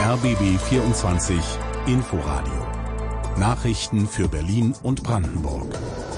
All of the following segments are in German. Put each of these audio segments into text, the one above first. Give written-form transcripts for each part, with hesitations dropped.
RBB 24 Inforadio. Nachrichten für Berlin und Brandenburg.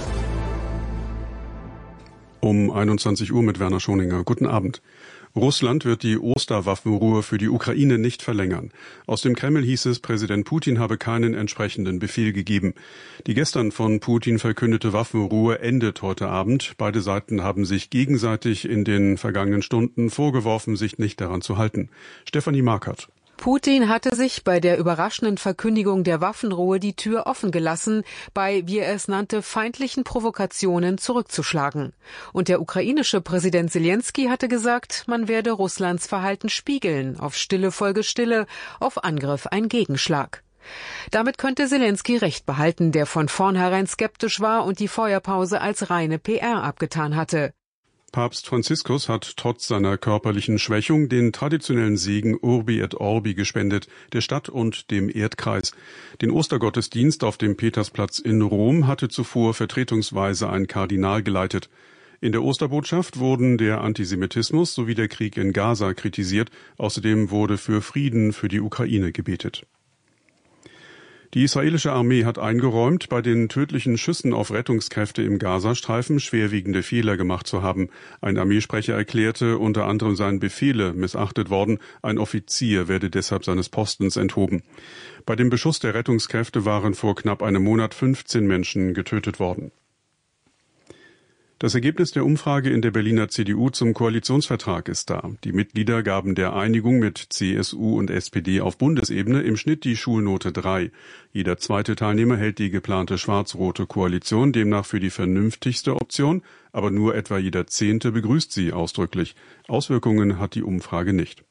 Um 21 Uhr mit Werner Schoninger. Guten Abend. Russland wird die Osterwaffenruhe für die Ukraine nicht verlängern. Aus dem Kreml hieß es, Präsident Putin habe keinen entsprechenden Befehl gegeben. Die gestern von Putin verkündete Waffenruhe endet heute Abend. Beide Seiten haben sich gegenseitig in den vergangenen Stunden vorgeworfen, sich nicht daran zu halten. Stefanie Markert. Putin hatte sich bei der überraschenden Verkündigung der Waffenruhe die Tür offen gelassen, bei, wie er es nannte, feindlichen Provokationen zurückzuschlagen. Und der ukrainische Präsident Selenskyj hatte gesagt, man werde Russlands Verhalten spiegeln, auf Stille folge Stille, auf Angriff ein Gegenschlag. Damit könnte Selenskyj recht behalten, der von vornherein skeptisch war und die Feuerpause als reine PR abgetan hatte. Papst Franziskus hat trotz seiner körperlichen Schwächung den traditionellen Segen Urbi et Orbi gespendet, der Stadt und dem Erdkreis. Den Ostergottesdienst auf dem Petersplatz in Rom hatte zuvor vertretungsweise ein Kardinal geleitet. In der Osterbotschaft wurden der Antisemitismus sowie der Krieg in Gaza kritisiert. Außerdem wurde für Frieden für die Ukraine gebetet. Die israelische Armee hat eingeräumt, bei den tödlichen Schüssen auf Rettungskräfte im Gazastreifen schwerwiegende Fehler gemacht zu haben. Ein Armeesprecher erklärte, unter anderem seien Befehle missachtet worden. Ein Offizier werde deshalb seines Postens enthoben. Bei dem Beschuss der Rettungskräfte waren vor knapp einem Monat 15 Menschen getötet worden. Das Ergebnis der Umfrage in der Berliner CDU zum Koalitionsvertrag ist da. Die Mitglieder gaben der Einigung mit CSU und SPD auf Bundesebene im Schnitt die Schulnote 3. Jeder zweite Teilnehmer hält die geplante schwarz-rote Koalition demnach für die vernünftigste Option, aber nur etwa jeder Zehnte begrüßt sie ausdrücklich. Auswirkungen hat die Umfrage nicht.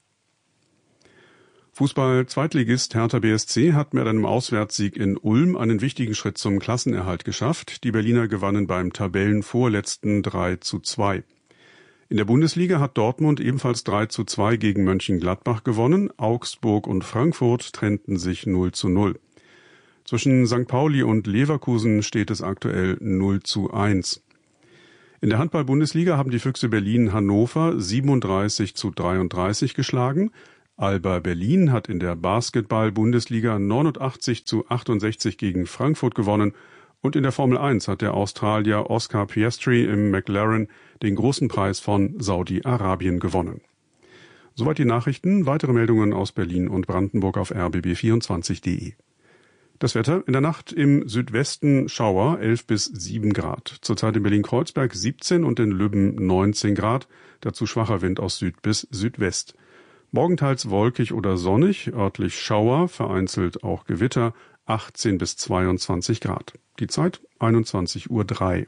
Fußball-Zweitligist Hertha BSC hat mit einem Auswärtssieg in Ulm einen wichtigen Schritt zum Klassenerhalt geschafft. Die Berliner gewannen beim Tabellenvorletzten 3:2. In der Bundesliga hat Dortmund ebenfalls 3:2 gegen Mönchengladbach gewonnen. Augsburg und Frankfurt trennten sich 0:0. Zwischen St. Pauli und Leverkusen steht es aktuell 0:1. In der Handball-Bundesliga haben die Füchse Berlin Hannover 37:33 geschlagen. Alba Berlin hat in der Basketball-Bundesliga 89:68 gegen Frankfurt gewonnen und in der Formel 1 hat der Australier Oscar Piastri im McLaren den großen Preis von Saudi-Arabien gewonnen. Soweit die Nachrichten. Weitere Meldungen aus Berlin und Brandenburg auf rbb24.de. Das Wetter: in der Nacht im Südwesten Schauer 11 bis 7 Grad. Zurzeit in Berlin-Kreuzberg 17 und in Lübben 19 Grad. Dazu schwacher Wind aus Süd bis Südwest. Morgen teils wolkig oder sonnig, örtlich Schauer, vereinzelt auch Gewitter, 18 bis 22 Grad. Die Zeit 21:03 Uhr.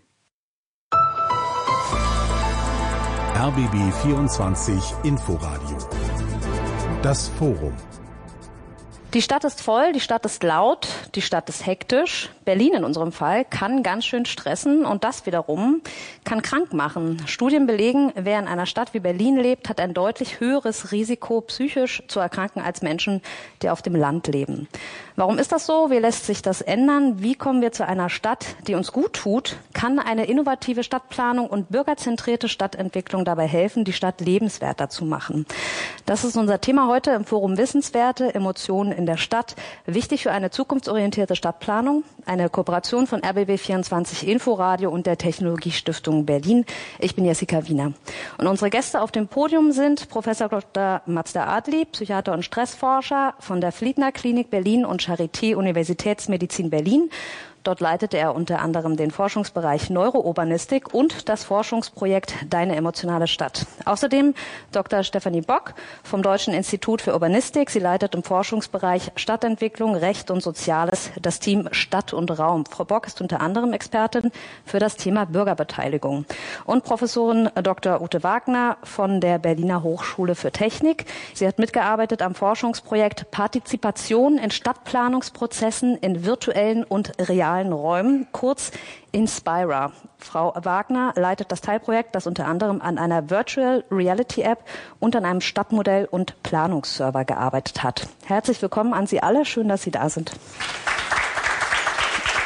RBB 24 Inforadio. Das Forum. Die Stadt ist voll, die Stadt ist laut, die Stadt ist hektisch. Berlin in unserem Fall kann ganz schön stressen und das wiederum kann krank machen. Studien belegen, wer in einer Stadt wie Berlin lebt, hat ein deutlich höheres Risiko, psychisch zu erkranken als Menschen, die auf dem Land leben. Warum ist das so? Wie lässt sich das ändern? Wie kommen wir zu einer Stadt, die uns gut tut? Kann eine innovative Stadtplanung und bürgerzentrierte Stadtentwicklung dabei helfen, die Stadt lebenswerter zu machen? Das ist unser Thema heute im Forum Wissenswerte, Emotionen in der Stadt. Wichtig für eine zukunftsorientierte Stadtplanung. Eine Kooperation von RBB24 Inforadio und der Technologiestiftung Berlin. Ich bin Jessica Wiener. Und unsere Gäste auf dem Podium sind Professor Dr. Mazda Adli, Psychiater und Stressforscher von der Fliedner Klinik Berlin und Charité Universitätsmedizin Berlin. Dort leitete er unter anderem den Forschungsbereich Neurourbanistik und das Forschungsprojekt Deine emotionale Stadt. Außerdem Dr. Stefanie Bock vom Deutschen Institut für Urbanistik. Sie leitet im Forschungsbereich Stadtentwicklung, Recht und Soziales das Team Stadt und Raum. Frau Bock ist unter anderem Expertin für das Thema Bürgerbeteiligung. Und Professorin Dr. Ute Wagner von der Berliner Hochschule für Technik. Sie hat mitgearbeitet am Forschungsprojekt Partizipation in Stadtplanungsprozessen in virtuellen und realen Räumen, kurz Inspira. Frau Wagner leitet das Teilprojekt, das unter anderem an einer Virtual Reality App und an einem Stadtmodell und Planungsserver gearbeitet hat. Herzlich willkommen an Sie alle. Schön, dass Sie da sind.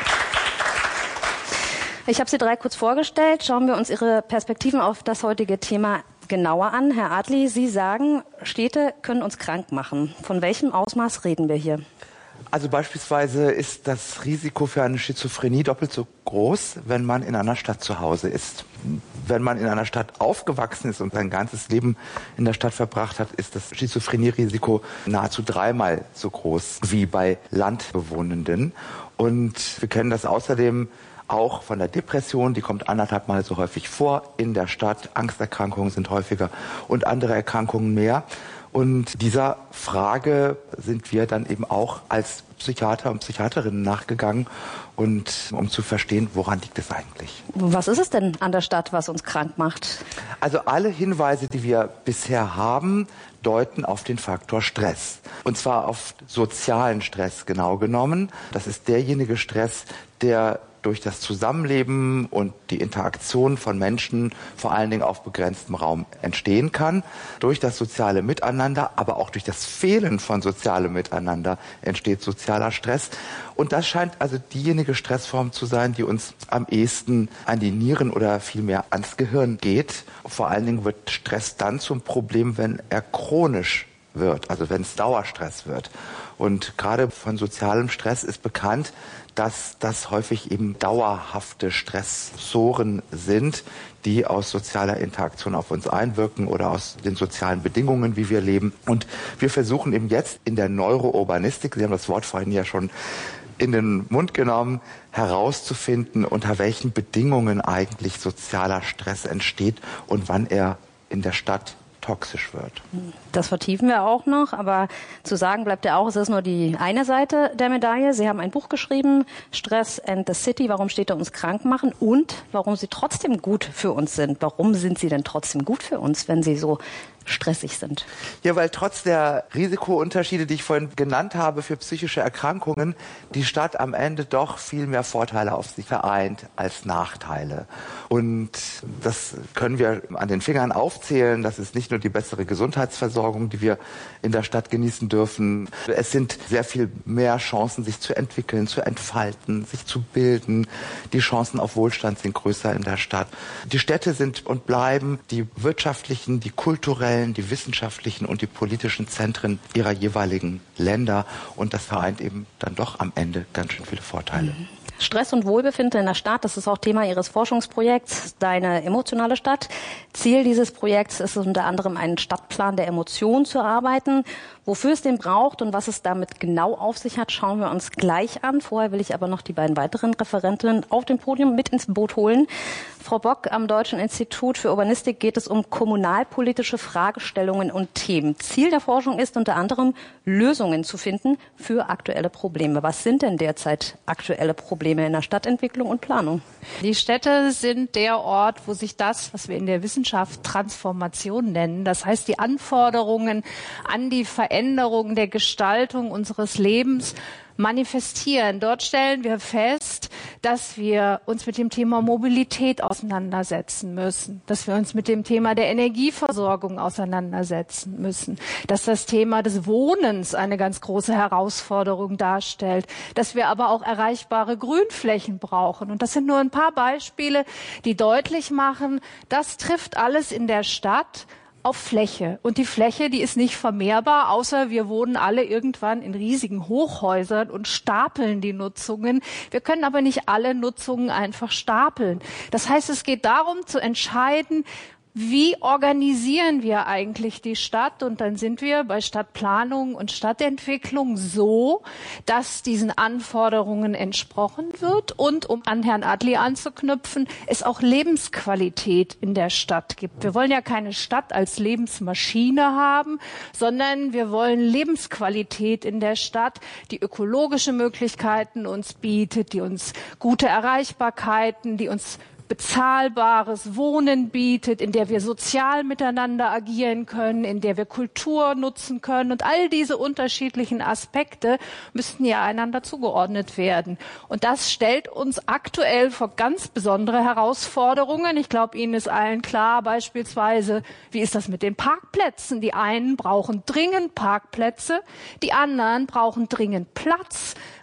Ich habe Sie drei kurz vorgestellt. Schauen wir uns Ihre Perspektiven auf das heutige Thema genauer an. Herr Adli, Sie sagen, Städte können uns krank machen. Von welchem Ausmaß reden wir hier? Also beispielsweise ist das Risiko für eine Schizophrenie doppelt so groß, wenn man in einer Stadt zu Hause ist. Wenn man in einer Stadt aufgewachsen ist und sein ganzes Leben in der Stadt verbracht hat, ist das Schizophrenie-Risiko nahezu 3-mal so groß wie bei Landbewohnenden. Und wir kennen das außerdem auch von der Depression, die kommt 1,5-mal so häufig vor in der Stadt. Angsterkrankungen sind häufiger und andere Erkrankungen mehr. Und dieser Frage sind wir dann eben auch als Psychiater und Psychiaterinnen nachgegangen, und um zu verstehen, woran liegt es eigentlich? Was ist es denn an der Stadt, was uns krank macht? Also alle Hinweise, die wir bisher haben, deuten auf den Faktor Stress. Und zwar auf sozialen Stress genau genommen. Das ist derjenige Stress, der durch das Zusammenleben und die Interaktion von Menschen vor allen Dingen auf begrenztem Raum entstehen kann. Durch das soziale Miteinander, aber auch durch das Fehlen von sozialem Miteinander entsteht sozialer Stress. Und das scheint also diejenige Stressform zu sein, die uns am ehesten an die Nieren oder vielmehr ans Gehirn geht. Vor allen Dingen wird Stress dann zum Problem, wenn er chronisch wird, also wenn es Dauerstress wird. Und gerade von sozialem Stress ist bekannt, dass das häufig eben dauerhafte Stressoren sind, die aus sozialer Interaktion auf uns einwirken oder aus den sozialen Bedingungen, wie wir leben. Und wir versuchen eben jetzt in der Neurourbanistik, Sie haben das Wort vorhin ja schon in den Mund genommen, herauszufinden, unter welchen Bedingungen eigentlich sozialer Stress entsteht und wann er in der Stadt toxisch wird. Das vertiefen wir auch noch, aber zu sagen bleibt ja auch, es ist nur die eine Seite der Medaille. Sie haben ein Buch geschrieben, Stress and the City, warum Städte uns krank machen und warum sie trotzdem gut für uns sind. Warum sind sie denn trotzdem gut für uns, wenn sie so stressig sind? Ja, weil trotz der Risikounterschiede, die ich vorhin genannt habe für psychische Erkrankungen, die Stadt am Ende doch viel mehr Vorteile auf sich vereint als Nachteile. Und das können wir an den Fingern aufzählen. Das ist nicht nur die bessere Gesundheitsversorgung, die wir in der Stadt genießen dürfen. Es sind sehr viel mehr Chancen, sich zu entwickeln, zu entfalten, sich zu bilden. Die Chancen auf Wohlstand sind größer in der Stadt. Die Städte sind und bleiben die wirtschaftlichen, die kulturellen, die wissenschaftlichen und die politischen Zentren ihrer jeweiligen Länder. Und das vereint eben dann doch am Ende ganz schön viele Vorteile. Stress und Wohlbefinden in der Stadt, das ist auch Thema Ihres Forschungsprojekts, Deine emotionale Stadt. Ziel dieses Projekts ist es unter anderem, einen Stadtplan der Emotionen zu erarbeiten. Wofür es den braucht und was es damit genau auf sich hat, schauen wir uns gleich an. Vorher will ich aber noch die beiden weiteren Referentinnen auf dem Podium mit ins Boot holen. Frau Bock, am Deutschen Institut für Urbanistik geht es um kommunalpolitische Fragestellungen und Themen. Ziel der Forschung ist unter anderem, Lösungen zu finden für aktuelle Probleme. Was sind denn derzeit aktuelle Probleme in der Stadtentwicklung und Planung? Die Städte sind der Ort, wo sich das, was wir in der Wissenschaft Transformation nennen, das heißt die Anforderungen an die Veränderung der Gestaltung unseres Lebens, manifestieren. Dort stellen wir fest, dass wir uns mit dem Thema Mobilität auseinandersetzen müssen, dass wir uns mit dem Thema der Energieversorgung auseinandersetzen müssen, dass das Thema des Wohnens eine ganz große Herausforderung darstellt, dass wir aber auch erreichbare Grünflächen brauchen. Und das sind nur ein paar Beispiele, die deutlich machen, das trifft alles in der Stadt auf Fläche. Und die Fläche, die ist nicht vermehrbar, außer wir wohnen alle irgendwann in riesigen Hochhäusern und stapeln die Nutzungen. Wir können aber nicht alle Nutzungen einfach stapeln. Das heißt, es geht darum zu entscheiden, wie organisieren wir eigentlich die Stadt? Und dann sind wir bei Stadtplanung und Stadtentwicklung so, dass diesen Anforderungen entsprochen wird und, um an Herrn Adli anzuknüpfen, es auch Lebensqualität in der Stadt gibt. Wir wollen ja keine Stadt als Lebensmaschine haben, sondern wir wollen Lebensqualität in der Stadt, die ökologische Möglichkeiten uns bietet, die uns gute Erreichbarkeiten, die uns bezahlbares Wohnen bietet, in der wir sozial miteinander agieren können, in der wir Kultur nutzen können. Und all diese unterschiedlichen Aspekte müssten ja einander zugeordnet werden. Und das stellt uns aktuell vor ganz besondere Herausforderungen. Ich glaube, Ihnen ist allen klar, beispielsweise, wie ist das mit den Parkplätzen? Die einen brauchen dringend Parkplätze, die anderen brauchen dringend Platz,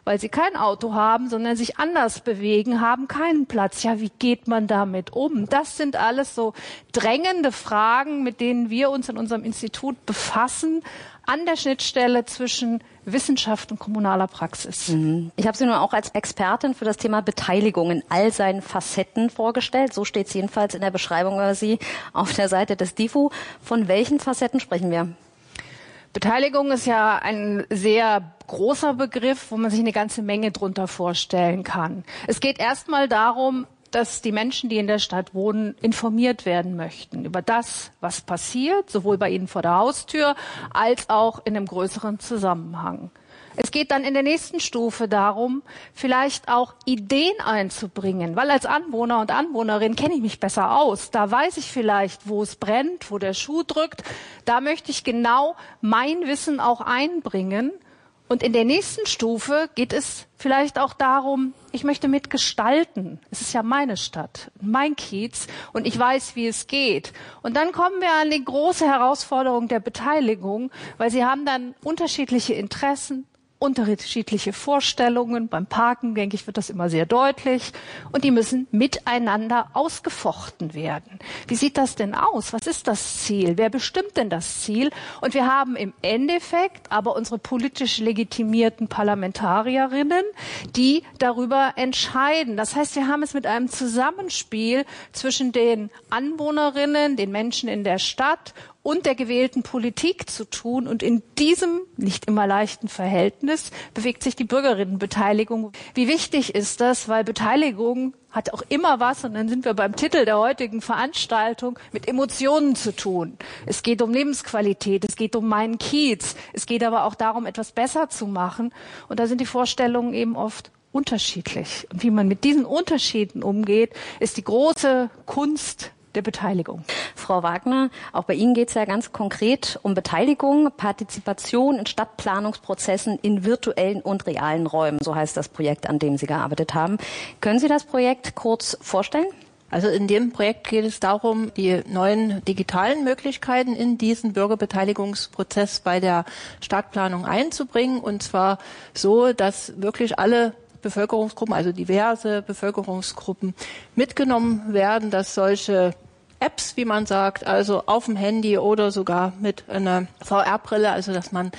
weil sie kein Auto haben, sondern sich anders bewegen, haben keinen Platz. Ja, wie geht man damit um? Das sind alles so drängende Fragen, mit denen wir uns in unserem Institut befassen, an der Schnittstelle zwischen Wissenschaft und kommunaler Praxis. Ich habe Sie nun auch als Expertin für das Thema Beteiligung in all seinen Facetten vorgestellt. So steht es jedenfalls in der Beschreibung über Sie auf der Seite des DIFU. Von welchen Facetten sprechen wir? Beteiligung ist ja ein sehr großer Begriff, wo man sich eine ganze Menge drunter vorstellen kann. Es geht erstmal darum, dass die Menschen, die in der Stadt wohnen, informiert werden möchten über das, was passiert, sowohl bei ihnen vor der Haustür als auch in einem größeren Zusammenhang. Es geht dann in der nächsten Stufe darum, vielleicht auch Ideen einzubringen, weil als Anwohner und Anwohnerin kenne ich mich besser aus. Da weiß ich vielleicht, wo es brennt, wo der Schuh drückt. Da möchte ich genau mein Wissen auch einbringen. Und in der nächsten Stufe geht es vielleicht auch darum, ich möchte mitgestalten. Es ist ja meine Stadt, mein Kiez und ich weiß, wie es geht. Und dann kommen wir an die große Herausforderung der Beteiligung, weil Sie haben dann unterschiedliche Interessen, unterschiedliche Vorstellungen. Beim Parken, denke ich, wird das immer sehr deutlich. Und die müssen miteinander ausgefochten werden. Wie sieht das denn aus? Was ist das Ziel? Wer bestimmt denn das Ziel? Und wir haben im Endeffekt aber unsere politisch legitimierten Parlamentarierinnen, die darüber entscheiden. Das heißt, wir haben es mit einem Zusammenspiel zwischen den Anwohnerinnen, den Menschen in der Stadt und der gewählten Politik zu tun. Und in diesem nicht immer leichten Verhältnis bewegt sich die Bürgerinnenbeteiligung. Wie wichtig ist das? Weil Beteiligung hat auch immer was, und dann sind wir beim Titel der heutigen Veranstaltung, mit Emotionen zu tun. Es geht um Lebensqualität, es geht um meinen Kiez, es geht aber auch darum, etwas besser zu machen. Und da sind die Vorstellungen eben oft unterschiedlich. Und wie man mit diesen Unterschieden umgeht, ist die große Kunst der Beteiligung. Frau Wagner, auch bei Ihnen geht es ja ganz konkret um Beteiligung, Partizipation in Stadtplanungsprozessen in virtuellen und realen Räumen. So heißt das Projekt, an dem Sie gearbeitet haben. Können Sie das Projekt kurz vorstellen? Also in dem Projekt geht es darum, die neuen digitalen Möglichkeiten in diesen Bürgerbeteiligungsprozess bei der Stadtplanung einzubringen. Und zwar so, dass wirklich alle Bevölkerungsgruppen, also diverse Bevölkerungsgruppen mitgenommen werden, dass solche Apps, wie man sagt, also auf dem Handy oder sogar mit einer VR-Brille, also dass man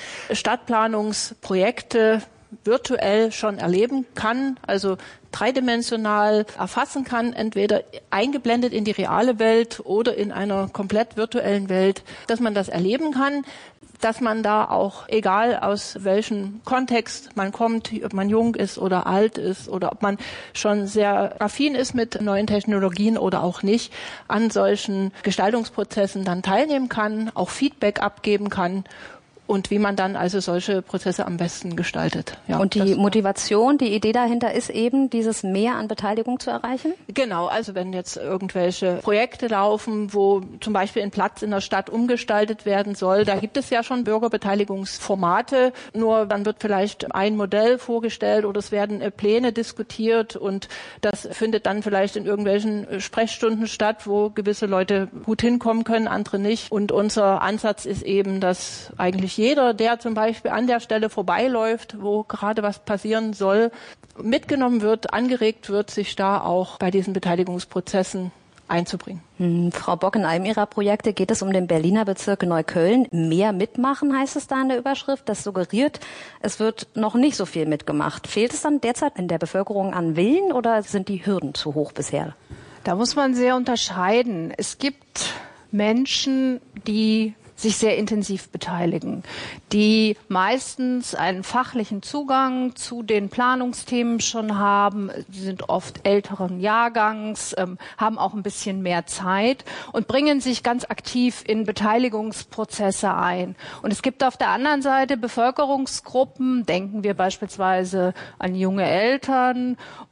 Stadtplanungsprojekte virtuell schon erleben kann, also dreidimensional erfassen kann, entweder eingeblendet in die reale Welt oder in einer komplett virtuellen Welt, dass man das erleben kann, dass man da auch, egal aus welchem Kontext man kommt, ob man jung ist oder alt ist oder ob man schon sehr affin ist mit neuen Technologien oder auch nicht, an solchen Gestaltungsprozessen dann teilnehmen kann, auch Feedback abgeben kann. Und wie man dann also solche Prozesse am besten gestaltet. Ja, und die Motivation, die Idee dahinter ist eben, dieses Mehr an Beteiligung zu erreichen? Genau, also wenn jetzt irgendwelche Projekte laufen, wo zum Beispiel ein Platz in der Stadt umgestaltet werden soll, da gibt es ja schon Bürgerbeteiligungsformate, nur dann wird vielleicht ein Modell vorgestellt oder es werden Pläne diskutiert und das findet dann vielleicht in irgendwelchen Sprechstunden statt, wo gewisse Leute gut hinkommen können, andere nicht. Und unser Ansatz ist eben, dass eigentlich jeder, der zum Beispiel an der Stelle vorbeiläuft, wo gerade was passieren soll, mitgenommen wird, angeregt wird, sich da auch bei diesen Beteiligungsprozessen einzubringen. Frau Bock, in einem Ihrer Projekte geht es um den Berliner Bezirk Neukölln. Mehr mitmachen heißt es da in der Überschrift. Das suggeriert, es wird noch nicht so viel mitgemacht. Fehlt es dann derzeit in der Bevölkerung an Willen oder sind die Hürden zu hoch bisher? Da muss man sehr unterscheiden. Es gibt Menschen, die sich sehr intensiv beteiligen, die meistens einen fachlichen Zugang zu den Planungsthemen schon haben, sie sind oft älteren Jahrgangs, haben auch ein bisschen mehr Zeit und bringen sich ganz aktiv in Beteiligungsprozesse ein. Und es gibt auf der anderen Seite Bevölkerungsgruppen, denken wir beispielsweise an junge Eltern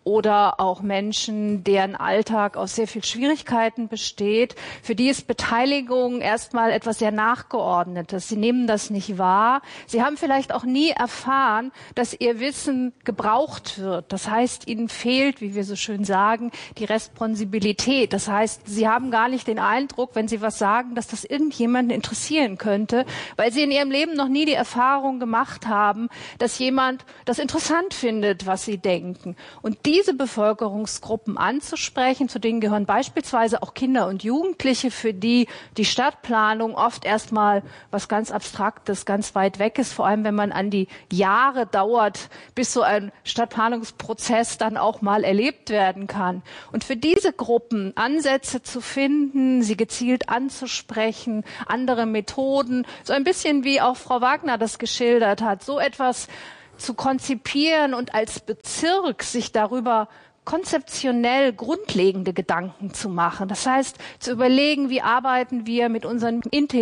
oder auch Menschen, deren Alltag aus sehr viel Schwierigkeiten besteht. Für die ist Beteiligung erstmal etwas sehr Nachgeordnetes. Sie nehmen das nicht wahr. Sie haben vielleicht auch nie erfahren, dass ihr Wissen gebraucht wird. Das heißt, ihnen fehlt, wie wir so schön sagen, die Responsibilität. Das heißt, sie haben gar nicht den Eindruck, wenn sie was sagen, dass das irgendjemanden interessieren könnte, weil sie in ihrem Leben noch nie die Erfahrung gemacht haben, dass jemand das interessant findet, was sie denken. Und diese Bevölkerungsgruppen anzusprechen, zu denen gehören beispielsweise auch Kinder und Jugendliche, für die die Stadtplanung oft erstmal was ganz Abstraktes, ganz weit weg ist, vor allem wenn man an die Jahre dauert, bis so ein Stadtplanungsprozess dann auch mal erlebt werden kann. Und für diese Gruppen Ansätze zu finden, sie gezielt anzusprechen, andere Methoden, so ein bisschen wie auch Frau Wagner das geschildert hat, so etwas zu konzipieren und als Bezirk sich darüber konzeptionell grundlegende Gedanken zu machen. Das heißt, zu überlegen, wie arbeiten wir mit unseren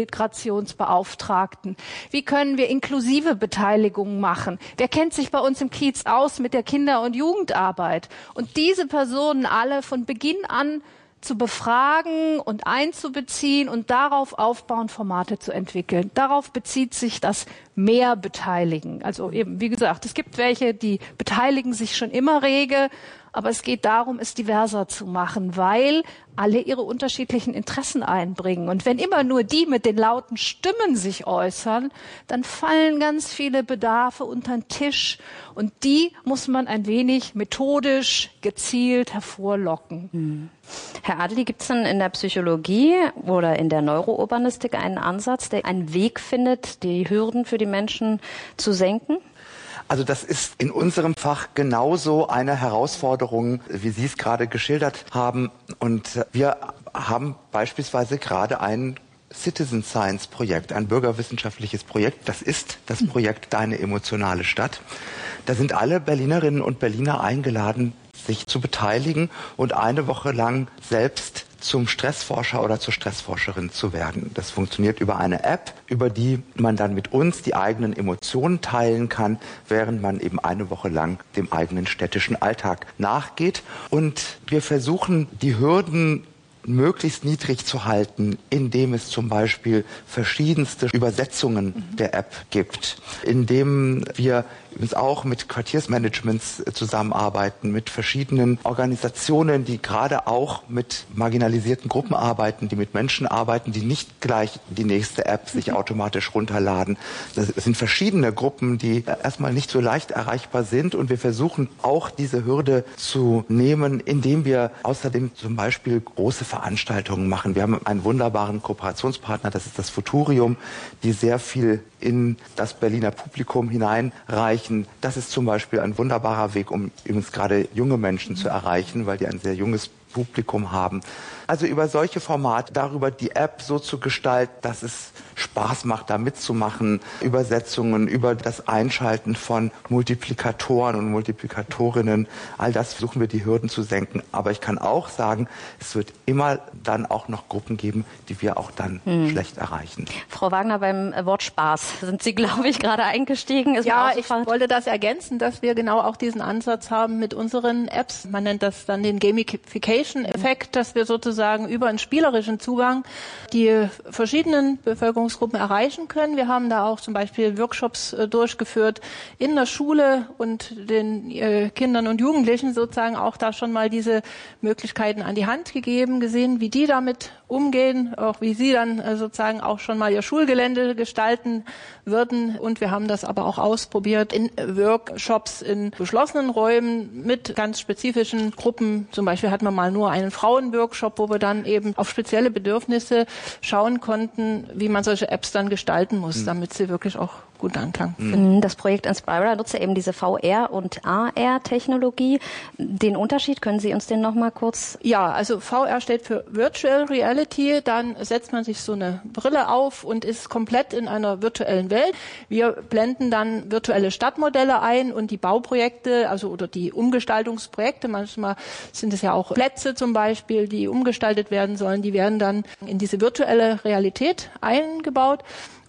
Integrationsbeauftragten? Wie können wir inklusive Beteiligung machen? Wer kennt sich bei uns im Kiez aus mit der Kinder- und Jugendarbeit? Und diese Personen alle von Beginn an zu befragen und einzubeziehen und darauf aufbauend Formate zu entwickeln. Darauf bezieht sich das mehr Beteiligen. Also eben, wie gesagt, es gibt welche, die beteiligen sich schon immer rege, aber es geht darum, es diverser zu machen, weil alle ihre unterschiedlichen Interessen einbringen. Und wenn immer nur die mit den lauten Stimmen sich äußern, dann fallen ganz viele Bedarfe unter den Tisch. Und die muss man ein wenig methodisch, gezielt hervorlocken. Herr Adeli, gibt es denn in der Psychologie oder in der Neurourbanistik einen Ansatz, der einen Weg findet, die Hürden für die Menschen zu senken? Also das ist in unserem Fach genauso eine Herausforderung, wie Sie es gerade geschildert haben. Und wir haben beispielsweise gerade ein Citizen Science Projekt, ein bürgerwissenschaftliches Projekt. Das ist das Projekt Deine emotionale Stadt. Da sind alle Berlinerinnen und Berliner eingeladen, sich zu beteiligen und eine Woche lang selbst zum Stressforscher oder zur Stressforscherin zu werden. Das funktioniert über eine App, über die man dann mit uns die eigenen Emotionen teilen kann, während man eben eine Woche lang dem eigenen städtischen Alltag nachgeht. Und wir versuchen, die Hürden möglichst niedrig zu halten, indem es zum Beispiel verschiedenste Übersetzungen der App gibt, indem wir übrigens auch mit Quartiersmanagements zusammenarbeiten, mit verschiedenen Organisationen, die gerade auch mit marginalisierten Gruppen arbeiten, die mit Menschen arbeiten, die nicht gleich die nächste App sich automatisch runterladen. Das sind verschiedene Gruppen, die erstmal nicht so leicht erreichbar sind, und wir versuchen auch diese Hürde zu nehmen, indem wir außerdem zum Beispiel große Veranstaltungen machen. Wir haben einen wunderbaren Kooperationspartner, das ist das Futurium, die sehr viel in das Berliner Publikum hineinreichen. Das ist zum Beispiel ein wunderbarer Weg, um übrigens gerade junge Menschen zu erreichen, weil die ein sehr junges Publikum haben. Also über solche Formate, darüber die App so zu gestalten, dass es Spaß macht, da mitzumachen, Übersetzungen, über das Einschalten von Multiplikatoren und Multiplikatorinnen, all das versuchen wir, die Hürden zu senken. Aber ich kann auch sagen, es wird immer dann auch noch Gruppen geben, die wir auch dann schlecht erreichen. Frau Wagner, beim Wort Spaß sind Sie, glaube ich, gerade eingestiegen. Ja, ich wollte das ergänzen, dass wir genau auch diesen Ansatz haben mit unseren Apps. Man nennt das dann den Gamification-Effekt, dass wir sozusagen über einen spielerischen Zugang die verschiedenen Bevölkerungsgruppen erreichen können. Wir haben da auch zum Beispiel Workshops durchgeführt in der Schule und den Kindern und Jugendlichen sozusagen auch da schon mal diese Möglichkeiten an die Hand gegeben, gesehen, wie die damit umgehen, auch wie sie dann sozusagen auch schon mal ihr Schulgelände gestalten würden. Und wir haben das aber auch ausprobiert in Workshops in geschlossenen Räumen mit ganz spezifischen Gruppen. Zum Beispiel hatten wir mal nur einen Frauenworkshop, wo wir dann eben auf spezielle Bedürfnisse schauen konnten, wie man solche Apps dann gestalten muss, damit sie wirklich auch gut Anklang finden. Das Projekt Inspira nutzt ja eben diese VR- und AR-Technologie. Den Unterschied, können Sie uns den noch mal kurz? Ja, also VR steht für Virtual Reality. Dann setzt man sich so eine Brille auf und ist komplett in einer virtuellen Welt. Wir blenden dann virtuelle Stadtmodelle ein und die Bauprojekte, also oder die Umgestaltungsprojekte. Manchmal sind es ja auch Plätze zum Beispiel, die umgestaltet werden sollen. Die werden dann in diese virtuelle Realität eingebaut.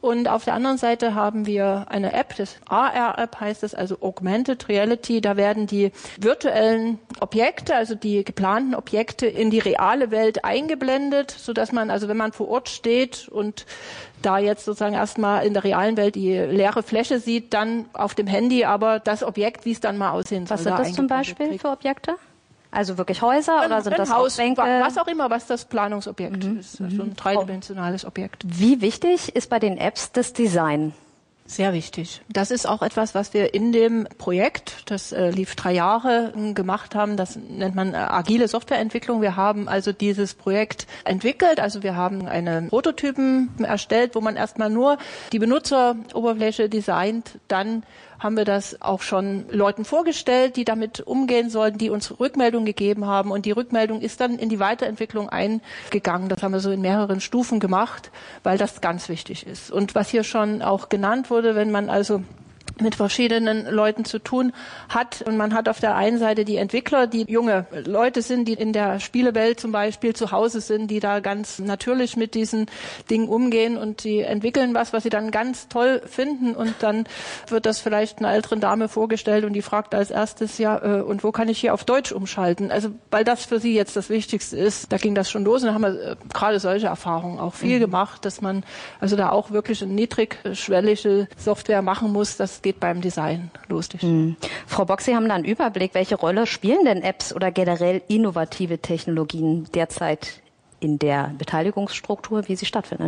Und auf der anderen Seite haben wir eine App, das AR-App heißt es, also Augmented Reality. Da werden die virtuellen Objekte, also die geplanten Objekte in die reale Welt eingeblendet, sodass man, also wenn man vor Ort steht und da jetzt sozusagen erstmal in der realen Welt die leere Fläche sieht, dann auf dem Handy aber das Objekt, wie es dann mal aussehen soll. Was sind das zum Beispiel für Objekte? Also wirklich Häuser oder sind das Haus, Bänke? Was auch immer, was das Planungsobjekt ist. Also ein dreidimensionales Objekt. Wie wichtig ist bei den Apps das Design? Sehr wichtig. Das ist auch etwas, was wir in dem Projekt, das lief 3 Jahre, gemacht haben. Das nennt man agile Softwareentwicklung. Wir haben also dieses Projekt entwickelt. Also wir haben einen Prototypen erstellt, wo man erstmal nur die Benutzeroberfläche designt. Dann haben wir das auch schon Leuten vorgestellt, die damit umgehen sollten, die uns Rückmeldung gegeben haben. Und die Rückmeldung ist dann in die Weiterentwicklung eingegangen. Das haben wir so in mehreren Stufen gemacht, weil das ganz wichtig ist. Und was hier schon auch genannt wurde, wenn man also mit verschiedenen Leuten zu tun hat. Und man hat auf der einen Seite die Entwickler, die junge Leute sind, die in der Spielewelt zum Beispiel zu Hause sind, die da ganz natürlich mit diesen Dingen umgehen und die entwickeln was sie dann ganz toll finden. Und dann wird das vielleicht einer älteren Dame vorgestellt und die fragt als erstes, und wo kann ich hier auf Deutsch umschalten? Also, weil das für sie jetzt das Wichtigste ist. Da ging das schon los und da haben wir gerade solche Erfahrungen auch viel gemacht, dass man also da auch wirklich eine niedrigschwellige Software machen muss. Das geht beim Design los. Frau Bock, Sie haben da einen Überblick. Welche Rolle spielen denn Apps oder generell innovative Technologien derzeit in der Beteiligungsstruktur, wie sie stattfindet?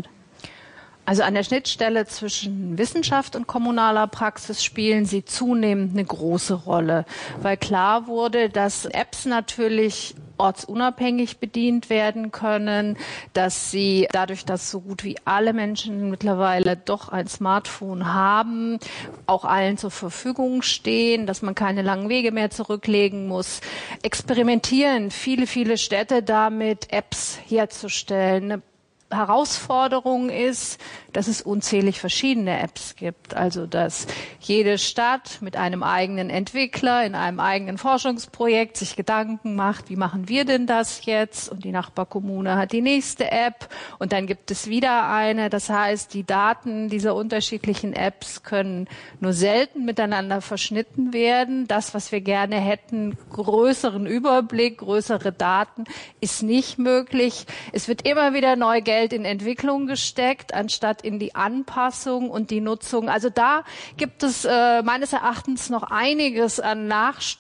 Also an der Schnittstelle zwischen Wissenschaft und kommunaler Praxis spielen sie zunehmend eine große Rolle, weil klar wurde, dass Apps natürlich ortsunabhängig bedient werden können, dass sie dadurch, dass so gut wie alle Menschen mittlerweile doch ein Smartphone haben, auch allen zur Verfügung stehen, dass man keine langen Wege mehr zurücklegen muss. Experimentieren viele Städte damit, Apps herzustellen. Eine Herausforderung ist, dass es unzählig verschiedene Apps gibt. Also, dass jede Stadt mit einem eigenen Entwickler in einem eigenen Forschungsprojekt sich Gedanken macht, wie machen wir denn das jetzt? Und die Nachbarkommune hat die nächste App und dann gibt es wieder eine. Das heißt, die Daten dieser unterschiedlichen Apps können nur selten miteinander verschnitten werden. Das, was wir gerne hätten, größeren Überblick, größere Daten, ist nicht möglich. Es wird immer wieder neu Geld in Entwicklung gesteckt, anstatt in die Anpassung und die Nutzung. Also da gibt es meines Erachtens noch einiges an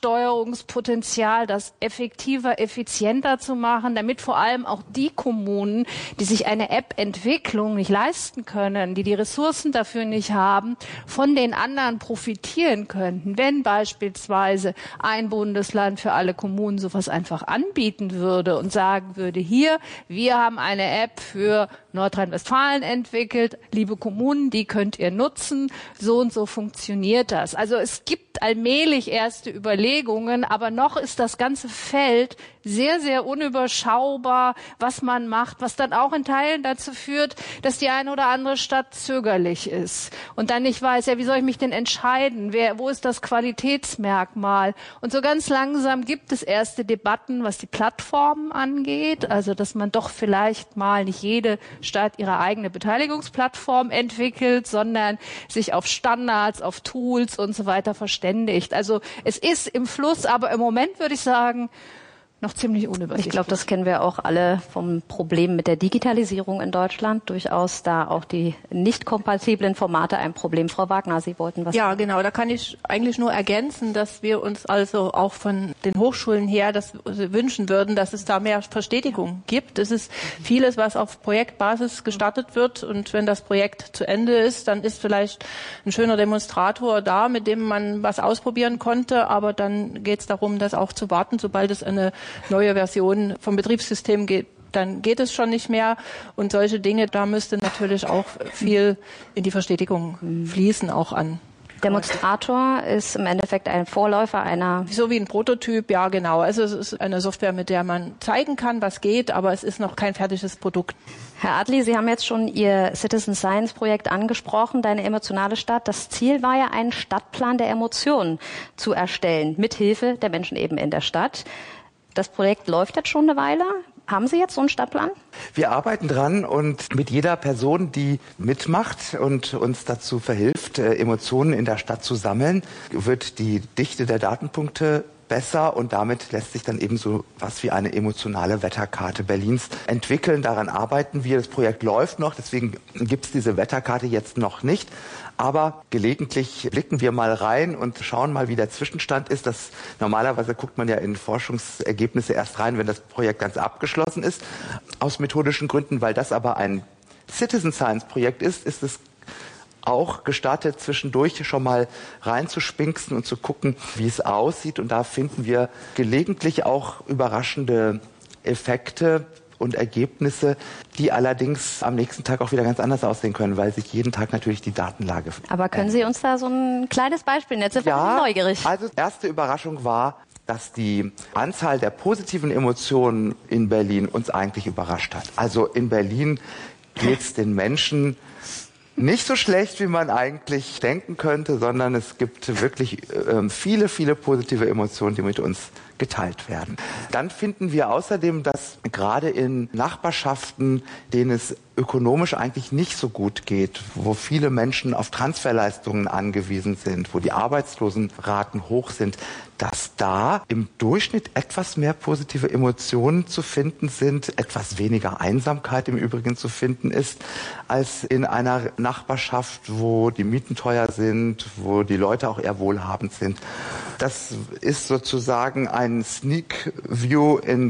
Nachsteuerungspotenzial, das effektiver, effizienter zu machen, damit vor allem auch die Kommunen, die sich eine App-Entwicklung nicht leisten können, die Ressourcen dafür nicht haben, von den anderen profitieren könnten. Wenn beispielsweise ein Bundesland für alle Kommunen sowas einfach anbieten würde und sagen würde, hier, wir haben eine App für Nordrhein-Westfalen entwickelt, liebe Kommunen, die könnt ihr nutzen, so und so funktioniert das. Also es gibt allmählich erste Überlegungen, aber noch ist das ganze Feld sehr, sehr unüberschaubar, was man macht, was dann auch in Teilen dazu führt, dass die eine oder andere Stadt zögerlich ist und dann nicht weiß, wie soll ich mich denn entscheiden, wo ist das Qualitätsmerkmal? Und so ganz langsam gibt es erste Debatten, was die Plattformen angeht, also dass man doch vielleicht mal nicht jede Stadt ihre eigene Beteiligungsplattform entwickelt, sondern sich auf Standards, auf Tools und so weiter verständigt. Also es ist im Fluss, aber im Moment würde ich sagen, noch ziemlich unübersichtlich. Ich glaube, das kennen wir auch alle vom Problem mit der Digitalisierung in Deutschland. Durchaus da auch die nicht kompatiblen Formate ein Problem. Frau Wagner, Sie wollten was sagen. Ja, genau. Da kann ich eigentlich nur ergänzen, dass wir uns also auch von den Hochschulen her das wünschen würden, dass es da mehr Verstetigung gibt. Es ist vieles, was auf Projektbasis gestartet wird. Und wenn das Projekt zu Ende ist, dann ist vielleicht ein schöner Demonstrator da, mit dem man was ausprobieren konnte. Aber dann geht es darum, das auch zu warten, sobald es eine neue Version vom Betriebssystem geht, dann geht es schon nicht mehr. Und solche Dinge, da müsste natürlich auch viel in die Verstetigung fließen, auch an. Demonstrator ist im Endeffekt ein Vorläufer einer... So wie ein Prototyp, ja genau. Also es ist eine Software, mit der man zeigen kann, was geht, aber es ist noch kein fertiges Produkt. Herr Adli, Sie haben jetzt schon Ihr Citizen Science Projekt angesprochen, Deine emotionale Stadt. Das Ziel war ja, einen Stadtplan der Emotionen zu erstellen, mit Hilfe der Menschen eben in der Stadt. Das Projekt läuft jetzt schon eine Weile. Haben Sie jetzt so einen Stadtplan? Wir arbeiten dran und mit jeder Person, die mitmacht und uns dazu verhilft, Emotionen in der Stadt zu sammeln, wird die Dichte der Datenpunkte besser und damit lässt sich dann eben so was wie eine emotionale Wetterkarte Berlins entwickeln. Daran arbeiten wir. Das Projekt läuft noch, deswegen gibt es diese Wetterkarte jetzt noch nicht. Aber gelegentlich blicken wir mal rein und schauen mal, wie der Zwischenstand ist. Normalerweise guckt man ja in Forschungsergebnisse erst rein, wenn das Projekt ganz abgeschlossen ist. Aus methodischen Gründen, weil das aber ein Citizen Science Projekt ist es auch gestartet, zwischendurch schon mal reinzuspinksen und zu gucken, wie es aussieht. Und da finden wir gelegentlich auch überraschende Effekte und Ergebnisse, die allerdings am nächsten Tag auch wieder ganz anders aussehen können, weil sich jeden Tag natürlich die Datenlage verändert. Aber können Sie uns da so ein kleines Beispiel nennen? Jetzt bin ich neugierig. Also erste Überraschung war, dass die Anzahl der positiven Emotionen in Berlin uns eigentlich überrascht hat. Also in Berlin geht es den Menschen nicht so schlecht, wie man eigentlich denken könnte, sondern es gibt wirklich viele, viele positive Emotionen, die mit uns geteilt werden. Dann finden wir außerdem, dass gerade in Nachbarschaften, denen es ökonomisch eigentlich nicht so gut geht, wo viele Menschen auf Transferleistungen angewiesen sind, wo die Arbeitslosenraten hoch sind, dass da im Durchschnitt etwas mehr positive Emotionen zu finden sind, etwas weniger Einsamkeit im Übrigen zu finden ist, als in einer Nachbarschaft, wo die Mieten teuer sind, wo die Leute auch eher wohlhabend sind. Das ist sozusagen ein Sneak View in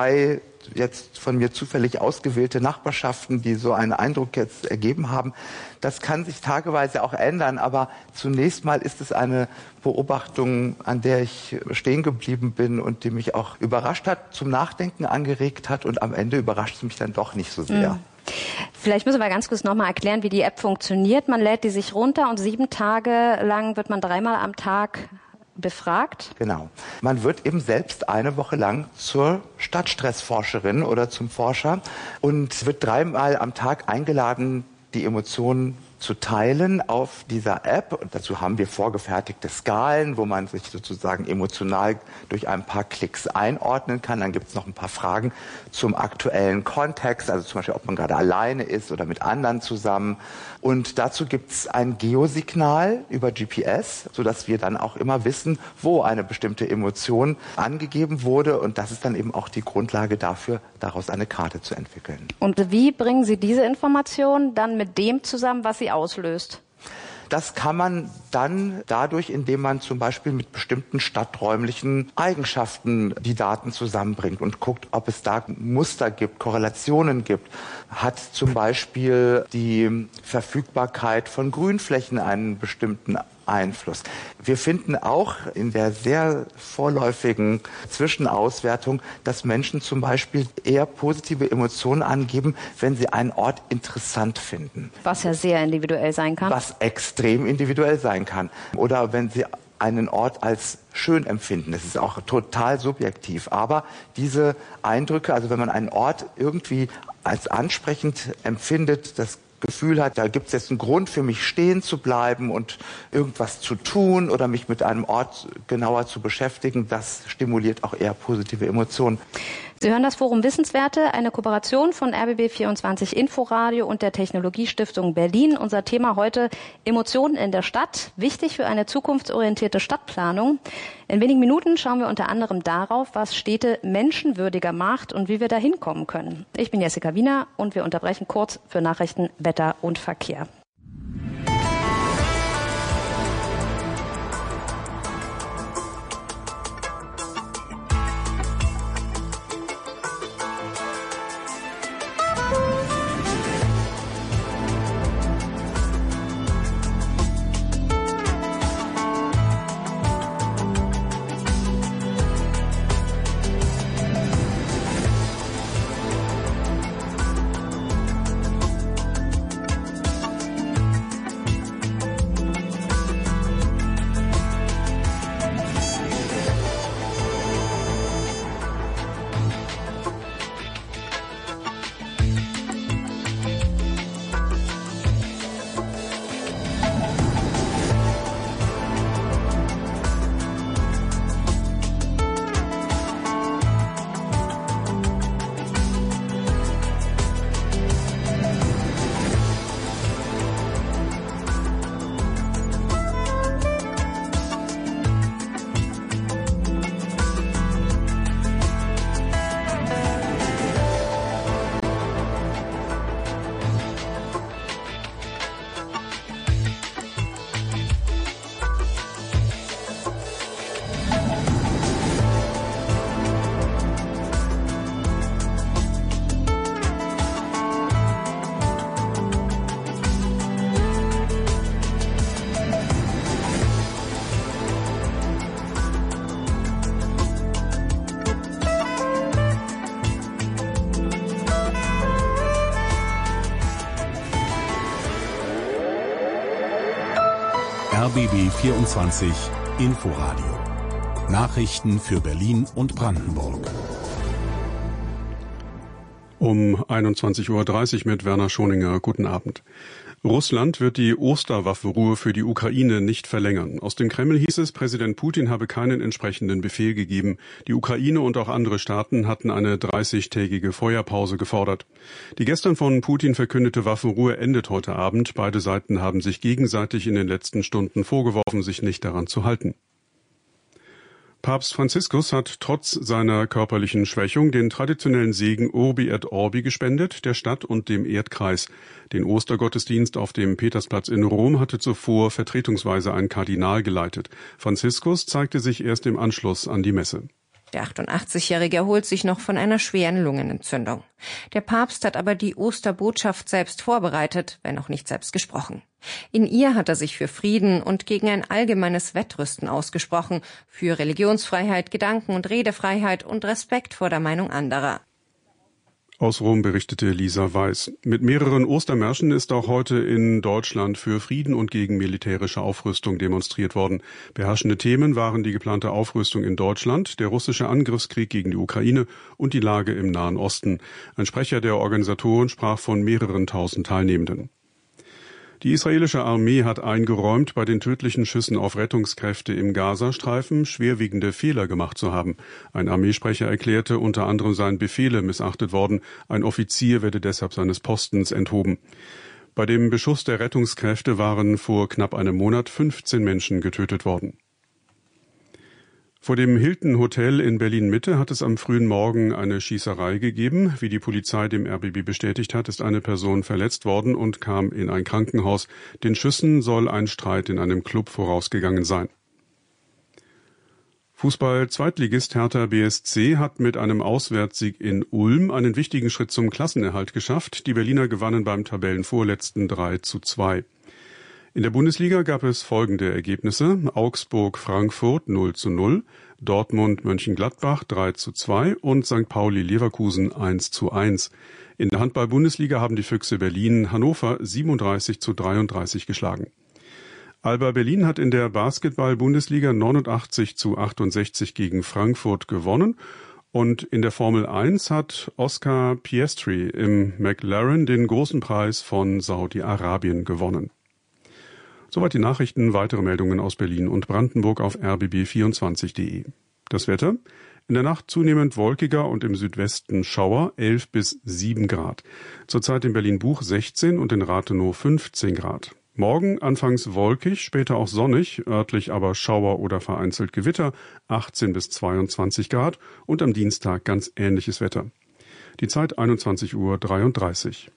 2 jetzt von mir zufällig ausgewählte Nachbarschaften, die so einen Eindruck jetzt ergeben haben. Das kann sich tageweise auch ändern, aber zunächst mal ist es eine Beobachtung, an der ich stehen geblieben bin und die mich auch überrascht hat, zum Nachdenken angeregt hat und am Ende überrascht es mich dann doch nicht so sehr. Vielleicht müssen wir ganz kurz nochmal erklären, wie die App funktioniert. Man lädt die sich runter und 7 Tage lang wird man 3-mal am Tag befragt? Genau. Man wird eben selbst eine Woche lang zur Stadtstressforscherin oder zum Forscher und wird 3-mal am Tag eingeladen, die Emotionen zu teilen auf dieser App. Und dazu haben wir vorgefertigte Skalen, wo man sich sozusagen emotional durch ein paar Klicks einordnen kann. Dann gibt es noch ein paar Fragen zum aktuellen Kontext, also zum Beispiel, ob man gerade alleine ist oder mit anderen zusammen. Und dazu gibt es ein Geosignal über GPS, sodass wir dann auch immer wissen, wo eine bestimmte Emotion angegeben wurde. Und das ist dann eben auch die Grundlage dafür, daraus eine Karte zu entwickeln. Und wie bringen Sie diese Information dann mit dem zusammen, was sie auslöst? Das kann man dann dadurch, indem man zum Beispiel mit bestimmten stadträumlichen Eigenschaften die Daten zusammenbringt und guckt, ob es da Muster gibt, Korrelationen gibt. Hat zum Beispiel die Verfügbarkeit von Grünflächen einen bestimmten Einfluss. Wir finden auch in der sehr vorläufigen Zwischenauswertung, dass Menschen zum Beispiel eher positive Emotionen angeben, wenn sie einen Ort interessant finden. Was ja sehr individuell sein kann. Was extrem individuell sein kann. Oder wenn sie einen Ort als schön empfinden. Das ist auch total subjektiv. Aber diese Eindrücke, also wenn man einen Ort irgendwie als ansprechend empfindet, das Gefühl hat, da gibt es jetzt einen Grund für mich stehen zu bleiben und irgendwas zu tun oder mich mit einem Ort genauer zu beschäftigen, das stimuliert auch eher positive Emotionen. Sie hören das Forum Wissenswerte, eine Kooperation von RBB24 Inforadio und der Technologiestiftung Berlin. Unser Thema heute: Emotionen in der Stadt, wichtig für eine zukunftsorientierte Stadtplanung. In wenigen Minuten schauen wir unter anderem darauf, was Städte menschenwürdiger macht und wie wir da hinkommen können. Ich bin Jessica Wiener und wir unterbrechen kurz für Nachrichten, Wetter und Verkehr. RBB 24 Inforadio. Nachrichten für Berlin und Brandenburg. Um 21:30 Uhr mit Werner Schoninger. Guten Abend. Russland wird die Osterwaffenruhe für die Ukraine nicht verlängern. Aus dem Kreml hieß es, Präsident Putin habe keinen entsprechenden Befehl gegeben. Die Ukraine und auch andere Staaten hatten eine 30-tägige Feuerpause gefordert. Die gestern von Putin verkündete Waffenruhe endet heute Abend. Beide Seiten haben sich gegenseitig in den letzten Stunden vorgeworfen, sich nicht daran zu halten. Papst Franziskus hat trotz seiner körperlichen Schwächung den traditionellen Segen Urbi et Orbi gespendet, der Stadt und dem Erdkreis. Den Ostergottesdienst auf dem Petersplatz in Rom hatte zuvor vertretungsweise ein Kardinal geleitet. Franziskus zeigte sich erst im Anschluss an die Messe. Der 88-Jährige erholt sich noch von einer schweren Lungenentzündung. Der Papst hat aber die Osterbotschaft selbst vorbereitet, wenn auch nicht selbst gesprochen. In ihr hat er sich für Frieden und gegen ein allgemeines Wettrüsten ausgesprochen, für Religionsfreiheit, Gedanken- und Redefreiheit und Respekt vor der Meinung anderer. Aus Rom berichtete Lisa Weiß. Mit mehreren Ostermärschen ist auch heute in Deutschland für Frieden und gegen militärische Aufrüstung demonstriert worden. Beherrschende Themen waren die geplante Aufrüstung in Deutschland, der russische Angriffskrieg gegen die Ukraine und die Lage im Nahen Osten. Ein Sprecher der Organisatoren sprach von mehreren tausend Teilnehmenden. Die israelische Armee hat eingeräumt, bei den tödlichen Schüssen auf Rettungskräfte im Gazastreifen schwerwiegende Fehler gemacht zu haben. Ein Armeesprecher erklärte, unter anderem seien Befehle missachtet worden. Ein Offizier werde deshalb seines Postens enthoben. Bei dem Beschuss der Rettungskräfte waren vor knapp einem Monat 15 Menschen getötet worden. Vor dem Hilton Hotel in Berlin-Mitte hat es am frühen Morgen eine Schießerei gegeben. Wie die Polizei dem RBB bestätigt hat, ist eine Person verletzt worden und kam in ein Krankenhaus. Den Schüssen soll ein Streit in einem Club vorausgegangen sein. Fußball-Zweitligist Hertha BSC hat mit einem Auswärtssieg in Ulm einen wichtigen Schritt zum Klassenerhalt geschafft. Die Berliner gewannen beim Tabellenvorletzten 3:2. In der Bundesliga gab es folgende Ergebnisse: Augsburg-Frankfurt 0:0, Dortmund-Mönchengladbach 3:2 und St. Pauli-Leverkusen 1:1. In der Handball-Bundesliga haben die Füchse Berlin Hannover 37:33 geschlagen. Alba Berlin hat in der Basketball-Bundesliga 89:68 gegen Frankfurt gewonnen. Und in der Formel 1 hat Oscar Piastri im McLaren den großen Preis von Saudi-Arabien gewonnen. Soweit die Nachrichten. Weitere Meldungen aus Berlin und Brandenburg auf rbb24.de. Das Wetter: in der Nacht zunehmend wolkiger und im Südwesten Schauer, 11 bis 7 Grad. Zurzeit in Berlin-Buch 16 und in Rathenow 15 Grad. Morgen anfangs wolkig, später auch sonnig, örtlich aber Schauer oder vereinzelt Gewitter, 18 bis 22 Grad und am Dienstag ganz ähnliches Wetter. Die Zeit 21:33 Uhr.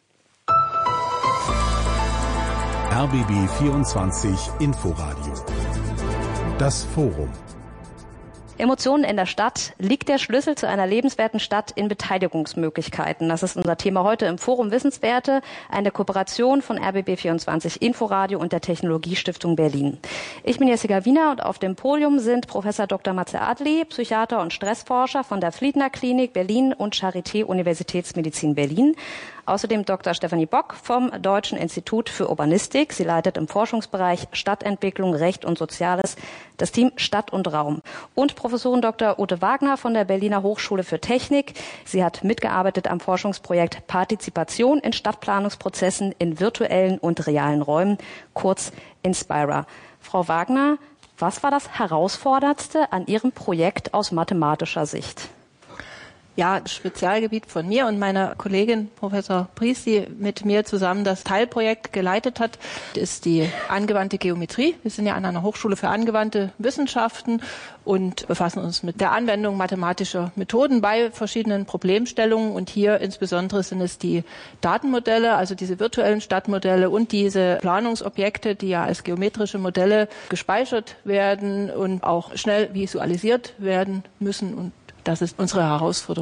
RBB 24 Inforadio. Das Forum. Emotionen in der Stadt. Liegt der Schlüssel zu einer lebenswerten Stadt in Beteiligungsmöglichkeiten? Das ist unser Thema heute im Forum Wissenswerte, eine Kooperation von RBB24 Inforadio und der Technologiestiftung Berlin. Ich bin Jessica Wiener und auf dem Podium sind Professor Dr. Matze Adli, Psychiater und Stressforscher von der Fliedner Klinik Berlin und Charité Universitätsmedizin Berlin. Außerdem Dr. Stefanie Bock vom Deutschen Institut für Urbanistik. Sie leitet im Forschungsbereich Stadtentwicklung, Recht und Soziales das Team Stadt und Raum. Und Professorin Dr. Ute Wagner von der Berliner Hochschule für Technik. Sie hat mitgearbeitet am Forschungsprojekt Partizipation in Stadtplanungsprozessen in virtuellen und realen Räumen, kurz Inspira. Frau Wagner, was war das Herausforderndste an Ihrem Projekt aus mathematischer Sicht? Ja, das Spezialgebiet von mir und meiner Kollegin Professor Pries, die mit mir zusammen das Teilprojekt geleitet hat, ist die angewandte Geometrie. Wir sind ja an einer Hochschule für angewandte Wissenschaften und befassen uns mit der Anwendung mathematischer Methoden bei verschiedenen Problemstellungen. Und hier insbesondere sind es die Datenmodelle, also diese virtuellen Stadtmodelle und diese Planungsobjekte, die ja als geometrische Modelle gespeichert werden und auch schnell visualisiert werden müssen. Und das ist unsere Herausforderung.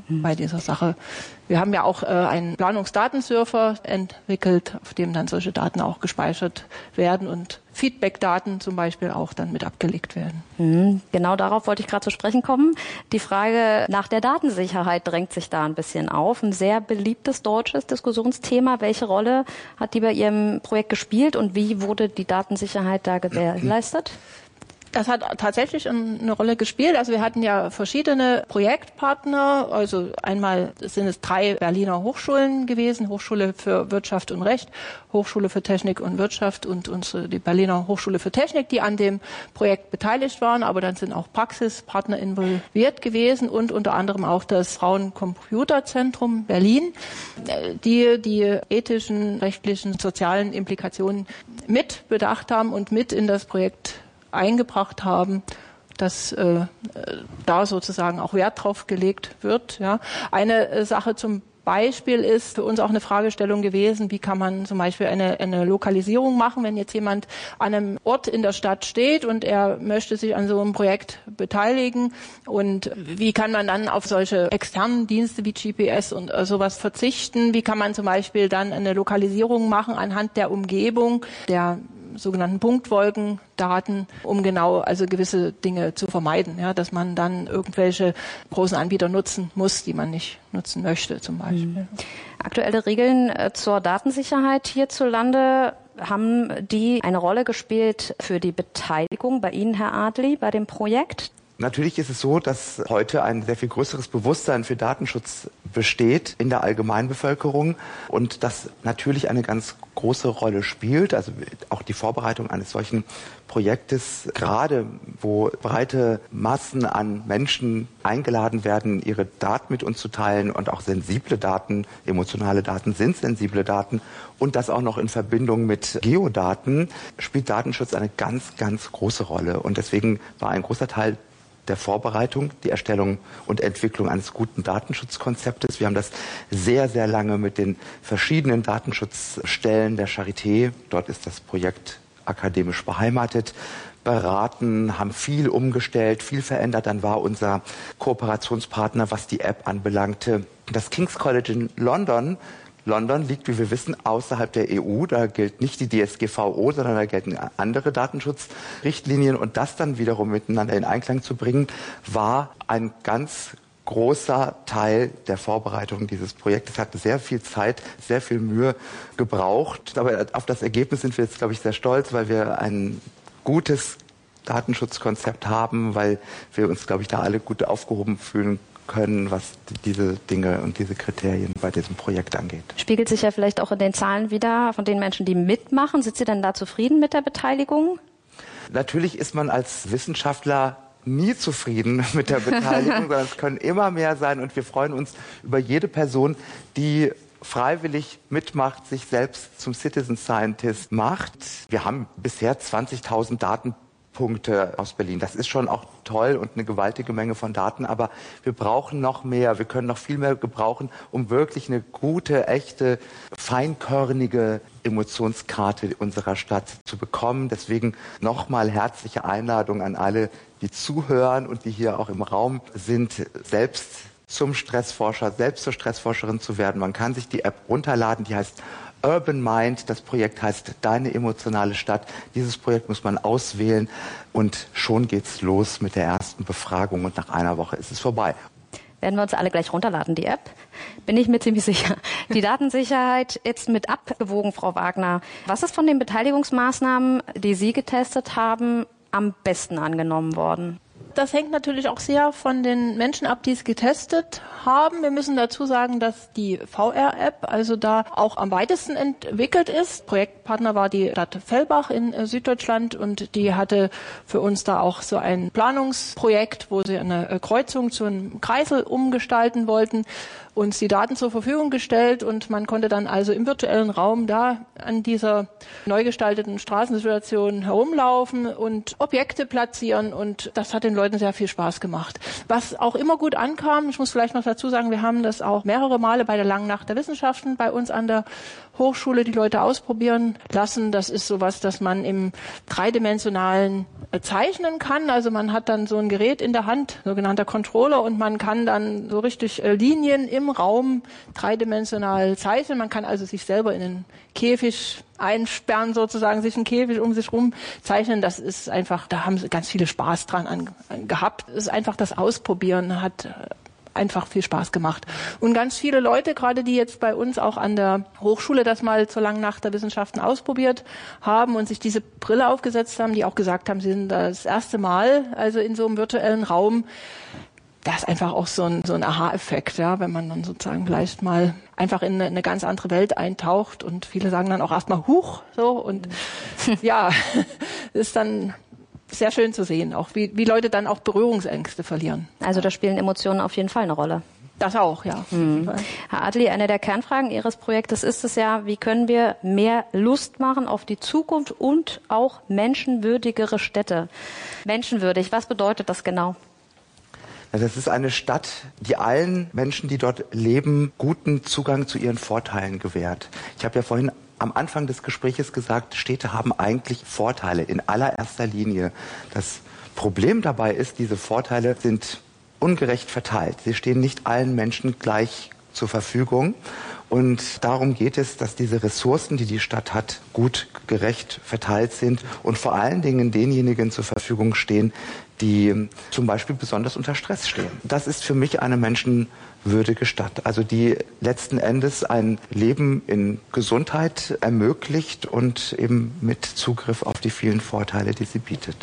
bei dieser Sache. Wir haben ja auch einen Planungsdatensurfer entwickelt, auf dem dann solche Daten auch gespeichert werden und Feedback-Daten zum Beispiel auch dann mit abgelegt werden. Genau darauf wollte ich gerade zu sprechen kommen. Die Frage nach der Datensicherheit drängt sich da ein bisschen auf. Ein sehr beliebtes deutsches Diskussionsthema. Welche Rolle hat die bei Ihrem Projekt gespielt und wie wurde die Datensicherheit da gewährleistet? Das hat tatsächlich eine Rolle gespielt. Also wir hatten ja verschiedene Projektpartner. Also einmal sind es 3 Berliner Hochschulen gewesen. Hochschule für Wirtschaft und Recht, Hochschule für Technik und Wirtschaft und die Berliner Hochschule für Technik, die an dem Projekt beteiligt waren. Aber dann sind auch Praxispartner involviert gewesen und unter anderem auch das Frauen-Computer-Zentrum Berlin, die ethischen, rechtlichen, sozialen Implikationen mit bedacht haben und mit in das Projekt eingebracht haben, dass da sozusagen auch Wert drauf gelegt wird. Ja. Eine Sache zum Beispiel ist für uns auch eine Fragestellung gewesen, wie kann man zum Beispiel eine Lokalisierung machen, wenn jetzt jemand an einem Ort in der Stadt steht und er möchte sich an so einem Projekt beteiligen und wie kann man dann auf solche externen Dienste wie GPS und sowas verzichten, wie kann man zum Beispiel dann eine Lokalisierung machen anhand der Umgebung, der sogenannten Punktwolkendaten, um genau also gewisse Dinge zu vermeiden, ja, dass man dann irgendwelche großen Anbieter nutzen muss, die man nicht nutzen möchte zum Beispiel. Aktuelle Regeln zur Datensicherheit hierzulande, haben die eine Rolle gespielt für die Beteiligung bei Ihnen, Herr Adli, bei dem Projekt? Natürlich ist es so, dass heute ein sehr viel größeres Bewusstsein für Datenschutz besteht in der Allgemeinbevölkerung und das natürlich eine ganz große Rolle spielt. Also auch die Vorbereitung eines solchen Projektes, gerade wo breite Massen an Menschen eingeladen werden, ihre Daten mit uns zu teilen und auch sensible Daten, emotionale Daten sind sensible Daten und das auch noch in Verbindung mit Geodaten, spielt Datenschutz eine ganz, ganz große Rolle. Und deswegen war ein großer Teil der Vorbereitung, die Erstellung und Entwicklung eines guten Datenschutzkonzeptes. Wir haben das sehr, sehr lange mit den verschiedenen Datenschutzstellen der Charité, dort ist das Projekt akademisch beheimatet, beraten, haben viel umgestellt, viel verändert. Dann war unser Kooperationspartner, was die App anbelangte, das King's College in London. London liegt, wie wir wissen, außerhalb der EU. Da gilt nicht die DSGVO, sondern da gelten andere Datenschutzrichtlinien. Und das dann wiederum miteinander in Einklang zu bringen, war ein ganz großer Teil der Vorbereitung dieses Projektes. Hat sehr viel Zeit, sehr viel Mühe gebraucht. Aber auf das Ergebnis sind wir jetzt, glaube ich, sehr stolz, weil wir ein gutes Datenschutzkonzept haben, weil wir uns, glaube ich, da alle gut aufgehoben fühlen können, was diese Dinge und diese Kriterien bei diesem Projekt angeht. Spiegelt sich ja vielleicht auch in den Zahlen wieder von den Menschen, die mitmachen. Sind Sie denn da zufrieden mit der Beteiligung? Natürlich ist man als Wissenschaftler nie zufrieden mit der Beteiligung, sondern es können immer mehr sein und wir freuen uns über jede Person, die freiwillig mitmacht, sich selbst zum Citizen Scientist macht. Wir haben bisher 20.000 Datenpunkte aus Berlin. Das ist schon auch toll und eine gewaltige Menge von Daten, aber wir brauchen noch mehr. Wir können noch viel mehr gebrauchen, um wirklich eine gute, echte, feinkörnige Emotionskarte unserer Stadt zu bekommen. Deswegen nochmal herzliche Einladung an alle, die zuhören und die hier auch im Raum sind, selbst zum Stressforscher, selbst zur Stressforscherin zu werden. Man kann sich die App runterladen, die heißt Urban Mind, das Projekt heißt Deine emotionale Stadt. Dieses Projekt muss man auswählen und schon geht's los mit der ersten Befragung und nach einer Woche ist es vorbei. Werden wir uns alle gleich runterladen, die App? Bin ich mir ziemlich sicher. Die Datensicherheit jetzt mit abgewogen, Frau Wagner. Was ist von den Beteiligungsmaßnahmen, die Sie getestet haben, am besten angenommen worden? Das hängt natürlich auch sehr von den Menschen ab, die es getestet haben. Wir müssen dazu sagen, dass die VR-App also da auch am weitesten entwickelt ist. Projektpartner war die Stadt Fellbach in Süddeutschland und die hatte für uns da auch so ein Planungsprojekt, wo sie eine Kreuzung zu einem Kreisel umgestalten wollten, uns die Daten zur Verfügung gestellt und man konnte dann also im virtuellen Raum da an dieser neu gestalteten Straßensituation herumlaufen und Objekte platzieren und das hat den Leuten sehr viel Spaß gemacht. Was auch immer gut ankam, ich muss vielleicht noch dazu sagen, wir haben das auch mehrere Male bei der Langen Nacht der Wissenschaften bei uns an der Hochschule die Leute ausprobieren lassen. Das ist sowas, das man im dreidimensionalen zeichnen kann. Also man hat dann so ein Gerät in der Hand, sogenannter Controller, und man kann dann so richtig Linien im Raum dreidimensional zeichnen. Man kann also sich selber in einen Käfig einsperren, sozusagen, sich einen Käfig um sich rum zeichnen. Das ist einfach, da haben sie ganz viele Spaß dran gehabt. Es ist einfach das Ausprobieren, hat einfach viel Spaß gemacht. Und ganz viele Leute, gerade die jetzt bei uns auch an der Hochschule das mal zur Langen Nacht der Wissenschaften ausprobiert haben und sich diese Brille aufgesetzt haben, die auch gesagt haben, sie sind das erste Mal also in so einem virtuellen Raum. Das ist einfach auch so ein Aha-Effekt, ja, wenn man dann sozusagen vielleicht mal einfach in eine ganz andere Welt eintaucht, und viele sagen dann auch erstmal Huch, so, und ja, ist dann sehr schön zu sehen, auch wie Leute dann auch Berührungsängste verlieren. Also da spielen Emotionen auf jeden Fall eine Rolle. Das auch, ja. Herr Adli, eine der Kernfragen Ihres Projektes ist es ja, wie können wir mehr Lust machen auf die Zukunft und auch menschenwürdigere Städte? Menschenwürdig, was bedeutet das genau? Das ist eine Stadt, die allen Menschen, die dort leben, guten Zugang zu ihren Vorteilen gewährt. Ich habe ja vorhin am Anfang des Gespräches gesagt, Städte haben eigentlich Vorteile in allererster Linie. Das Problem dabei ist, diese Vorteile sind ungerecht verteilt. Sie stehen nicht allen Menschen gleich zur Verfügung. Und darum geht es, dass diese Ressourcen, die die Stadt hat, gut gerecht verteilt sind und vor allen Dingen denjenigen zur Verfügung stehen, die zum Beispiel besonders unter Stress stehen. Das ist für mich eine menschenwürdige Stadt, also die letzten Endes ein Leben in Gesundheit ermöglicht und eben mit Zugriff auf die vielen Vorteile, die sie bietet.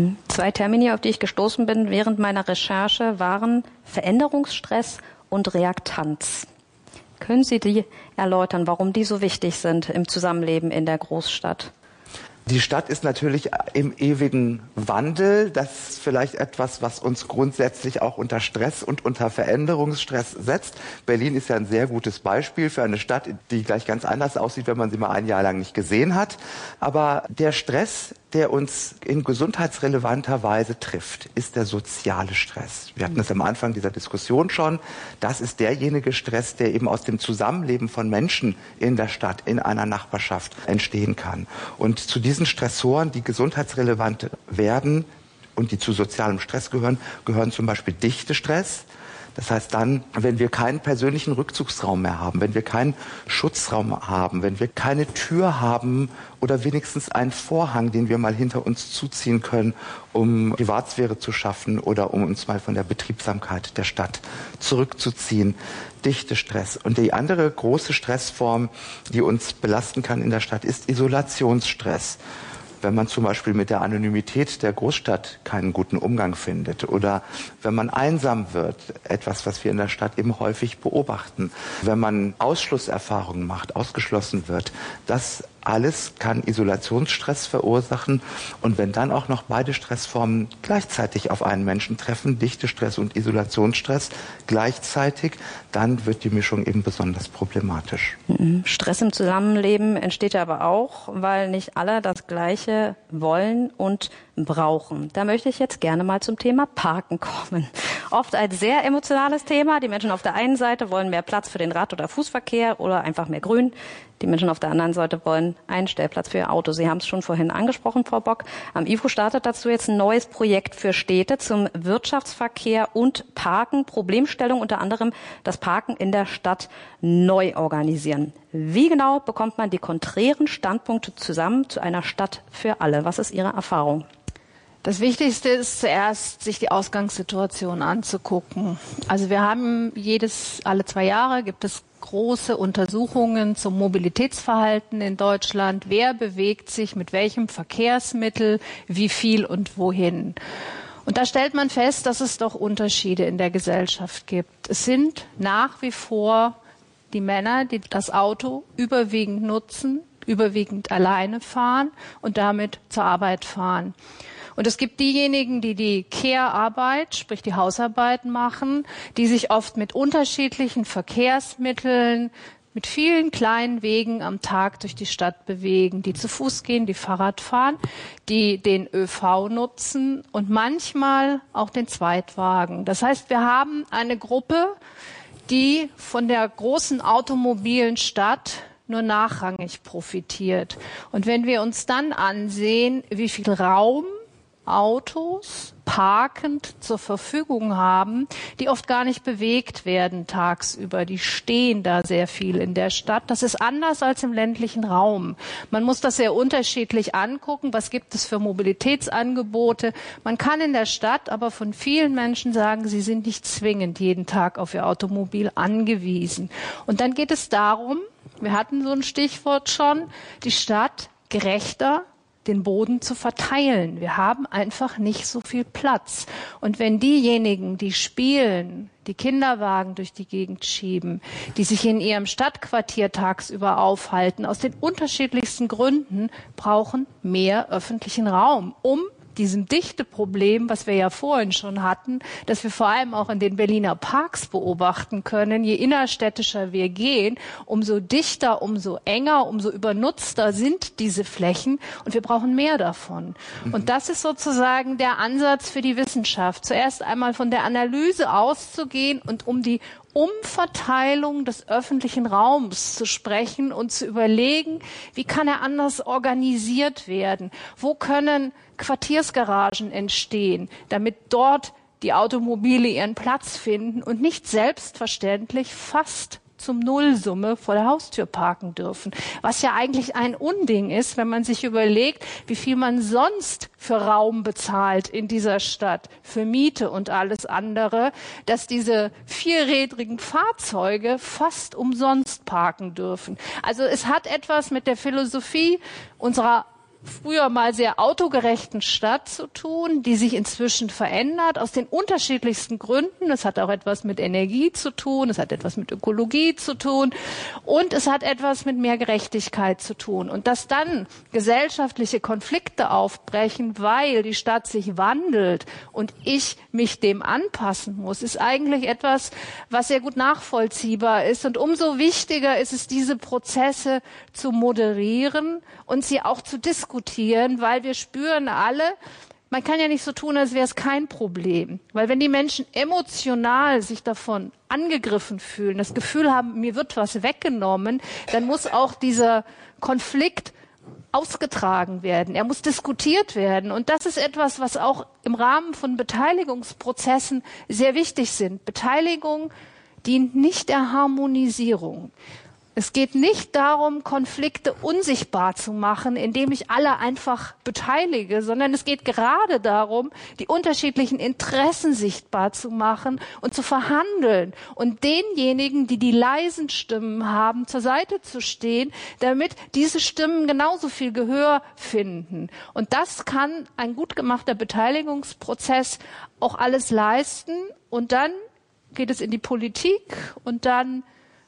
2 Termini, auf die ich gestoßen bin während meiner Recherche, waren Veränderungsstress und Reaktanz. Können Sie die erläutern, warum die so wichtig sind im Zusammenleben in der Großstadt? Die Stadt ist natürlich im ewigen Wandel. Das ist vielleicht etwas, was uns grundsätzlich auch unter Stress und unter Veränderungsstress setzt. Berlin ist ja ein sehr gutes Beispiel für eine Stadt, die gleich ganz anders aussieht, wenn man sie mal ein Jahr lang nicht gesehen hat. Aber der Stress, der uns in gesundheitsrelevanter Weise trifft, ist der soziale Stress. Wir hatten es am Anfang dieser Diskussion schon. Das ist derjenige Stress, der eben aus dem Zusammenleben von Menschen in der Stadt, in einer Nachbarschaft entstehen kann. Und zu diesen Stressoren, die gesundheitsrelevant werden und die zu sozialem Stress gehören zum Beispiel Dichtestress. Das heißt dann, wenn wir keinen persönlichen Rückzugsraum mehr haben, wenn wir keinen Schutzraum haben, wenn wir keine Tür haben oder wenigstens einen Vorhang, den wir mal hinter uns zuziehen können, um Privatsphäre zu schaffen oder um uns mal von der Betriebsamkeit der Stadt zurückzuziehen. Dichtestress. Und die andere große Stressform, die uns belasten kann in der Stadt, ist Isolationsstress. Wenn man zum Beispiel mit der Anonymität der Großstadt keinen guten Umgang findet oder wenn man einsam wird, etwas, was wir in der Stadt eben häufig beobachten, wenn man Ausschlusserfahrungen macht, ausgeschlossen wird, das alles kann Isolationsstress verursachen. Und wenn dann auch noch beide Stressformen gleichzeitig auf einen Menschen treffen, Dichtestress und Isolationsstress gleichzeitig, dann wird die Mischung eben besonders problematisch. Stress im Zusammenleben entsteht ja aber auch, weil nicht alle das Gleiche wollen und brauchen. Da möchte ich jetzt gerne mal zum Thema Parken kommen. Oft ein sehr emotionales Thema. Die Menschen auf der einen Seite wollen mehr Platz für den Rad- oder Fußverkehr oder einfach mehr Grün. Die Menschen auf der anderen Seite wollen einen Stellplatz für ihr Auto. Sie haben es schon vorhin angesprochen, Frau Bock. Am IFO startet dazu jetzt ein neues Projekt für Städte zum Wirtschaftsverkehr und Parken. Problemstellung unter anderem das Parken in der Stadt neu organisieren. Wie genau bekommt man die konträren Standpunkte zusammen zu einer Stadt für alle? Was ist Ihre Erfahrung? Das Wichtigste ist zuerst, sich die Ausgangssituation anzugucken. Also wir haben alle 2 Jahre gibt es große Untersuchungen zum Mobilitätsverhalten in Deutschland. Wer bewegt sich mit welchem Verkehrsmittel, wie viel und wohin? Und da stellt man fest, dass es doch Unterschiede in der Gesellschaft gibt. Es sind nach wie vor die Männer, die das Auto überwiegend nutzen, überwiegend alleine fahren und damit zur Arbeit fahren. Und es gibt diejenigen, die die Care-Arbeit, sprich die Hausarbeit machen, die sich oft mit unterschiedlichen Verkehrsmitteln, mit vielen kleinen Wegen am Tag durch die Stadt bewegen, die zu Fuß gehen, die Fahrrad fahren, die den ÖV nutzen und manchmal auch den Zweitwagen. Das heißt, wir haben eine Gruppe, die von der großen automobilen Stadt nur nachrangig profitiert. Und wenn wir uns dann ansehen, wie viel Raum Autos parkend zur Verfügung haben, die oft gar nicht bewegt werden tagsüber. Die stehen da sehr viel in der Stadt. Das ist anders als im ländlichen Raum. Man muss das sehr unterschiedlich angucken. Was gibt es für Mobilitätsangebote? Man kann in der Stadt aber von vielen Menschen sagen, sie sind nicht zwingend jeden Tag auf ihr Automobil angewiesen. Und dann geht es darum, wir hatten so ein Stichwort schon, die Stadt gerechter den Boden zu verteilen. Wir haben einfach nicht so viel Platz. Und wenn diejenigen, die spielen, die Kinderwagen durch die Gegend schieben, die sich in ihrem Stadtquartier tagsüber aufhalten, aus den unterschiedlichsten Gründen, brauchen mehr öffentlichen Raum, um diesem Dichteproblem, was wir ja vorhin schon hatten, dass wir vor allem auch in den Berliner Parks beobachten können, je innerstädtischer wir gehen, umso dichter, umso enger, umso übernutzter sind diese Flächen und wir brauchen mehr davon. Und das ist sozusagen der Ansatz für die Wissenschaft. Zuerst einmal von der Analyse auszugehen und um die Umverteilung des öffentlichen Raums zu sprechen und zu überlegen, wie kann er anders organisiert werden? Wo können Quartiersgaragen entstehen, damit dort die Automobile ihren Platz finden und nicht selbstverständlich fast zum Nullsumme vor der Haustür parken dürfen. Was ja eigentlich ein Unding ist, wenn man sich überlegt, wie viel man sonst für Raum bezahlt in dieser Stadt, für Miete und alles andere, dass diese vierrädrigen Fahrzeuge fast umsonst parken dürfen. Also es hat etwas mit der Philosophie unserer früher mal sehr autogerechten Stadt zu tun, die sich inzwischen verändert, aus den unterschiedlichsten Gründen. Es hat auch etwas mit Energie zu tun, es hat etwas mit Ökologie zu tun und es hat etwas mit mehr Gerechtigkeit zu tun. Und dass dann gesellschaftliche Konflikte aufbrechen, weil die Stadt sich wandelt und ich mich dem anpassen muss, ist eigentlich etwas, was sehr gut nachvollziehbar ist. Und umso wichtiger ist es, diese Prozesse zu moderieren und sie auch zu diskutieren, weil wir spüren alle, man kann ja nicht so tun, als wäre es kein Problem. Weil wenn die Menschen emotional sich davon angegriffen fühlen, das Gefühl haben, mir wird was weggenommen, dann muss auch dieser Konflikt ausgetragen werden. Er muss diskutiert werden. Und das ist etwas, was auch im Rahmen von Beteiligungsprozessen sehr wichtig sind. Beteiligung dient nicht der Harmonisierung. Es geht nicht darum, Konflikte unsichtbar zu machen, indem ich alle einfach beteilige, sondern es geht gerade darum, die unterschiedlichen Interessen sichtbar zu machen und zu verhandeln und denjenigen, die die leisen Stimmen haben, zur Seite zu stehen, damit diese Stimmen genauso viel Gehör finden. Und das kann ein gut gemachter Beteiligungsprozess auch alles leisten. Und dann geht es in die Politik und dann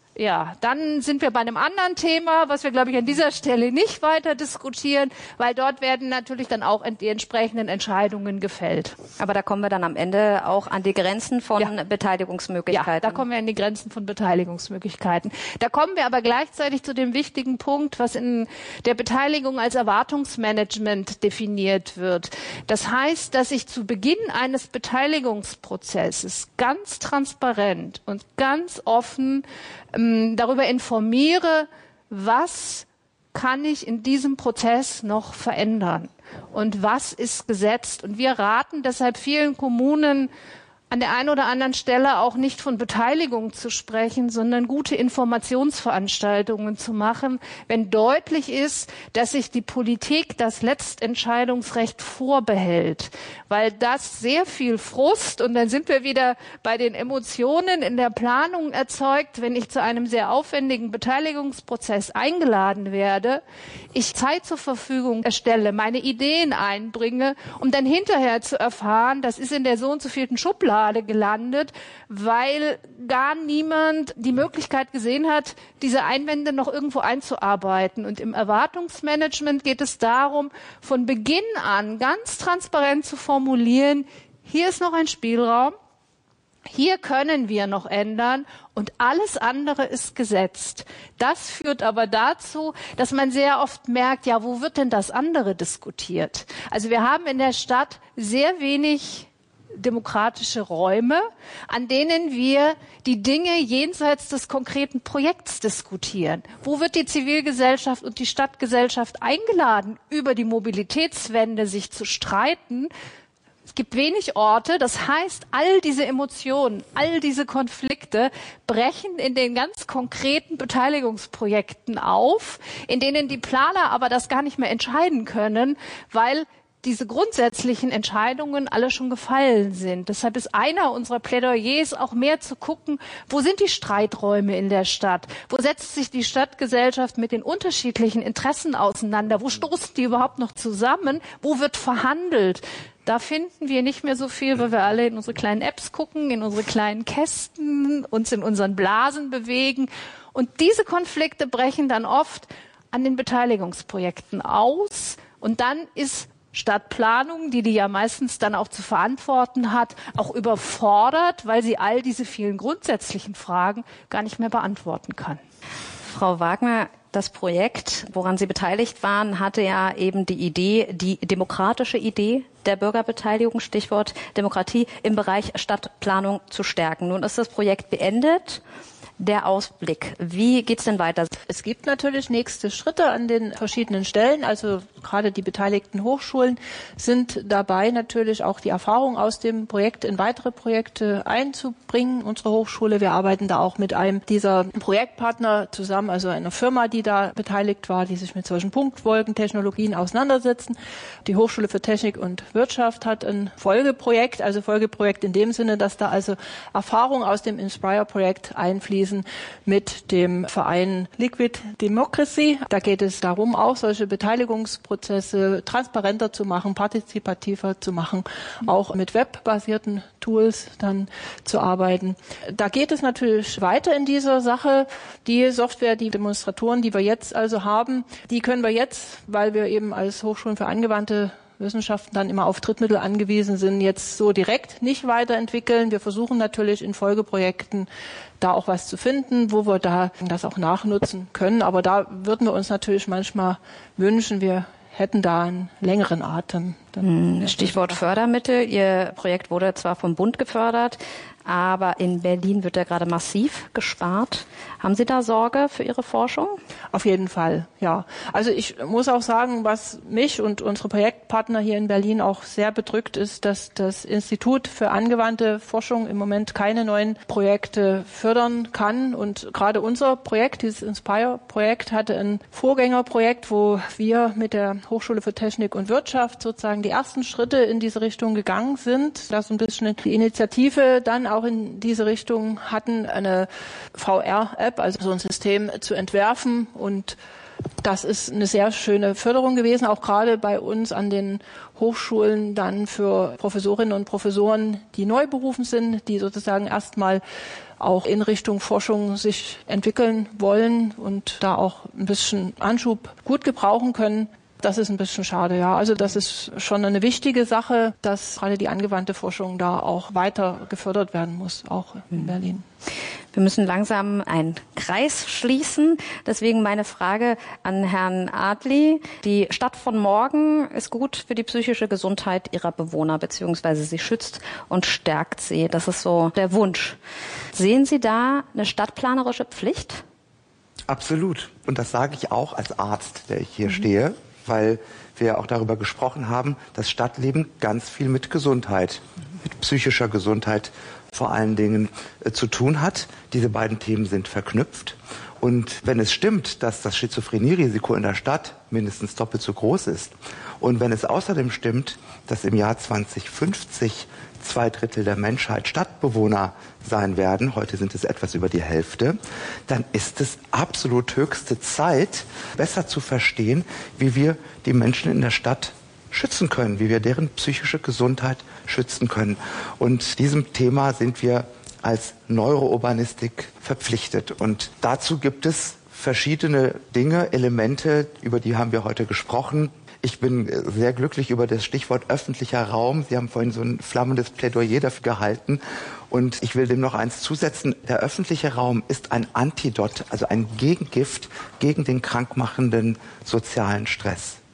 sind wir bei einem anderen Thema, was wir, glaube ich, an dieser Stelle nicht weiter diskutieren, weil dort werden natürlich dann auch die entsprechenden Entscheidungen gefällt. Aber da kommen wir dann am Ende auch an die Grenzen von Beteiligungsmöglichkeiten. Ja, da kommen wir an die Grenzen von Beteiligungsmöglichkeiten. Da kommen wir aber gleichzeitig zu dem wichtigen Punkt, was in der Beteiligung als Erwartungsmanagement definiert wird. Das heißt, dass ich zu Beginn eines Beteiligungsprozesses ganz transparent und ganz offen darüber informiere, was kann ich in diesem Prozess noch verändern und was ist gesetzt. Und wir raten deshalb vielen Kommunen, an der einen oder anderen Stelle auch nicht von Beteiligung zu sprechen, sondern gute Informationsveranstaltungen zu machen, wenn deutlich ist, dass sich die Politik das Letztentscheidungsrecht vorbehält, weil das sehr viel Frust, und dann sind wir wieder bei den Emotionen in der Planung erzeugt, wenn ich zu einem sehr aufwendigen Beteiligungsprozess eingeladen werde, ich Zeit zur Verfügung stelle, meine Ideen einbringe, um dann hinterher zu erfahren, das ist in der so und so vielten Schublade gelandet, weil gar niemand die Möglichkeit gesehen hat, diese Einwände noch irgendwo einzuarbeiten. Und im Erwartungsmanagement geht es darum, von Beginn an ganz transparent zu formulieren, hier ist noch ein Spielraum, hier können wir noch ändern und alles andere ist gesetzt. Das führt aber dazu, dass man sehr oft merkt, ja, wo wird denn das andere diskutiert? Also wir haben in der Stadt sehr wenig demokratische Räume, an denen wir die Dinge jenseits des konkreten Projekts diskutieren. Wo wird die Zivilgesellschaft und die Stadtgesellschaft eingeladen, über die Mobilitätswende sich zu streiten? Es gibt wenig Orte, das heißt, all diese Emotionen, all diese Konflikte brechen in den ganz konkreten Beteiligungsprojekten auf, in denen die Planer aber das gar nicht mehr entscheiden können, weil diese grundsätzlichen Entscheidungen alle schon gefallen sind. Deshalb ist einer unserer Plädoyers auch mehr zu gucken, wo sind die Streiträume in der Stadt? Wo setzt sich die Stadtgesellschaft mit den unterschiedlichen Interessen auseinander? Wo stoßen die überhaupt noch zusammen? Wo wird verhandelt? Da finden wir nicht mehr so viel, weil wir alle in unsere kleinen Apps gucken, in unsere kleinen Kästen, uns in unseren Blasen bewegen. Und diese Konflikte brechen dann oft an den Beteiligungsprojekten aus. Und dann ist Stadtplanung, die ja meistens dann auch zu verantworten hat, auch überfordert, weil sie all diese vielen grundsätzlichen Fragen gar nicht mehr beantworten kann. Frau Wagner, das Projekt, woran Sie beteiligt waren, hatte ja eben die Idee, die demokratische Idee der Bürgerbeteiligung, Stichwort Demokratie, im Bereich Stadtplanung zu stärken. Nun ist das Projekt beendet. Der Ausblick, wie geht's denn weiter? Es gibt natürlich nächste Schritte an den verschiedenen Stellen. Also gerade die beteiligten Hochschulen sind dabei, natürlich auch die Erfahrung aus dem Projekt in weitere Projekte einzubringen. Unsere Hochschule, wir arbeiten da auch mit einem dieser Projektpartner zusammen, also einer Firma, die da beteiligt war, die sich mit solchen Punktwolkentechnologien auseinandersetzen. Die Hochschule für Technik und Wirtschaft hat ein Folgeprojekt, also Folgeprojekt in dem Sinne, dass da also Erfahrungen aus dem Inspire-Projekt einfließen mit dem Verein Liquid Democracy. Da geht es darum, auch solche Beteiligungsprozesse transparenter zu machen, partizipativer zu machen, auch mit webbasierten Tools dann zu arbeiten. Da geht es natürlich weiter in dieser Sache. Die Software, die Demonstratoren, die wir jetzt also haben, die können wir jetzt, weil wir eben als Hochschulen für angewandte Wissenschaften dann immer auf Drittmittel angewiesen sind, jetzt so direkt nicht weiterentwickeln. Wir versuchen natürlich in Folgeprojekten da auch was zu finden, wo wir da das auch nachnutzen können. Aber da würden wir uns natürlich manchmal wünschen, wir hätten da einen längeren Atem. Stichwort Fördermittel. Ihr Projekt wurde zwar vom Bund gefördert, aber in Berlin wird ja gerade massiv gespart. Haben Sie da Sorge für Ihre Forschung? Auf jeden Fall, ja. Also ich muss auch sagen, was mich und unsere Projektpartner hier in Berlin auch sehr bedrückt, ist, dass das Institut für angewandte Forschung im Moment keine neuen Projekte fördern kann. Und gerade unser Projekt, dieses Inspire-Projekt, hatte ein Vorgängerprojekt, wo wir mit der Hochschule für Technik und Wirtschaft sozusagen die ersten Schritte in diese Richtung gegangen sind. Da so ein bisschen die Initiative dann auch in diese Richtung hatten, eine VR-App, also so ein System zu entwerfen. Und das ist eine sehr schöne Förderung gewesen, auch gerade bei uns an den Hochschulen dann für Professorinnen und Professoren, die neu berufen sind, die sozusagen erstmal auch in Richtung Forschung sich entwickeln wollen und da auch ein bisschen Anschub gut gebrauchen können. Das ist ein bisschen schade, ja. Also das ist schon eine wichtige Sache, dass gerade die angewandte Forschung da auch weiter gefördert werden muss, auch in Berlin. Wir müssen langsam einen Kreis schließen. Deswegen meine Frage an Herrn Adli. Die Stadt von morgen ist gut für die psychische Gesundheit ihrer Bewohner, beziehungsweise sie schützt und stärkt sie. Das ist so der Wunsch. Sehen Sie da eine stadtplanerische Pflicht? Absolut. Und das sage ich auch als Arzt, der ich hier stehe, weil wir auch darüber gesprochen haben, dass Stadtleben ganz viel mit Gesundheit, mit psychischer Gesundheit vor allen Dingen zu tun hat. Diese beiden Themen sind verknüpft. Und wenn es stimmt, dass das Schizophrenierisiko in der Stadt mindestens doppelt so groß ist, und wenn es außerdem stimmt, dass im Jahr 2050 2/3 der Menschheit Stadtbewohner sein werden, heute sind es etwas über die Hälfte, dann ist es absolut höchste Zeit, besser zu verstehen, wie wir die Menschen in der Stadt schützen können, wie wir deren psychische Gesundheit schützen können. Und diesem Thema sind wir als Neurourbanistik verpflichtet. Und dazu gibt es verschiedene Dinge, Elemente, über die haben wir heute gesprochen. Ich bin sehr glücklich über das Stichwort öffentlicher Raum. Sie haben vorhin so ein flammendes Plädoyer dafür gehalten. Und ich will dem noch eins zusetzen. Der öffentliche Raum ist ein Antidot, also ein Gegengift gegen den krankmachenden sozialen Stress.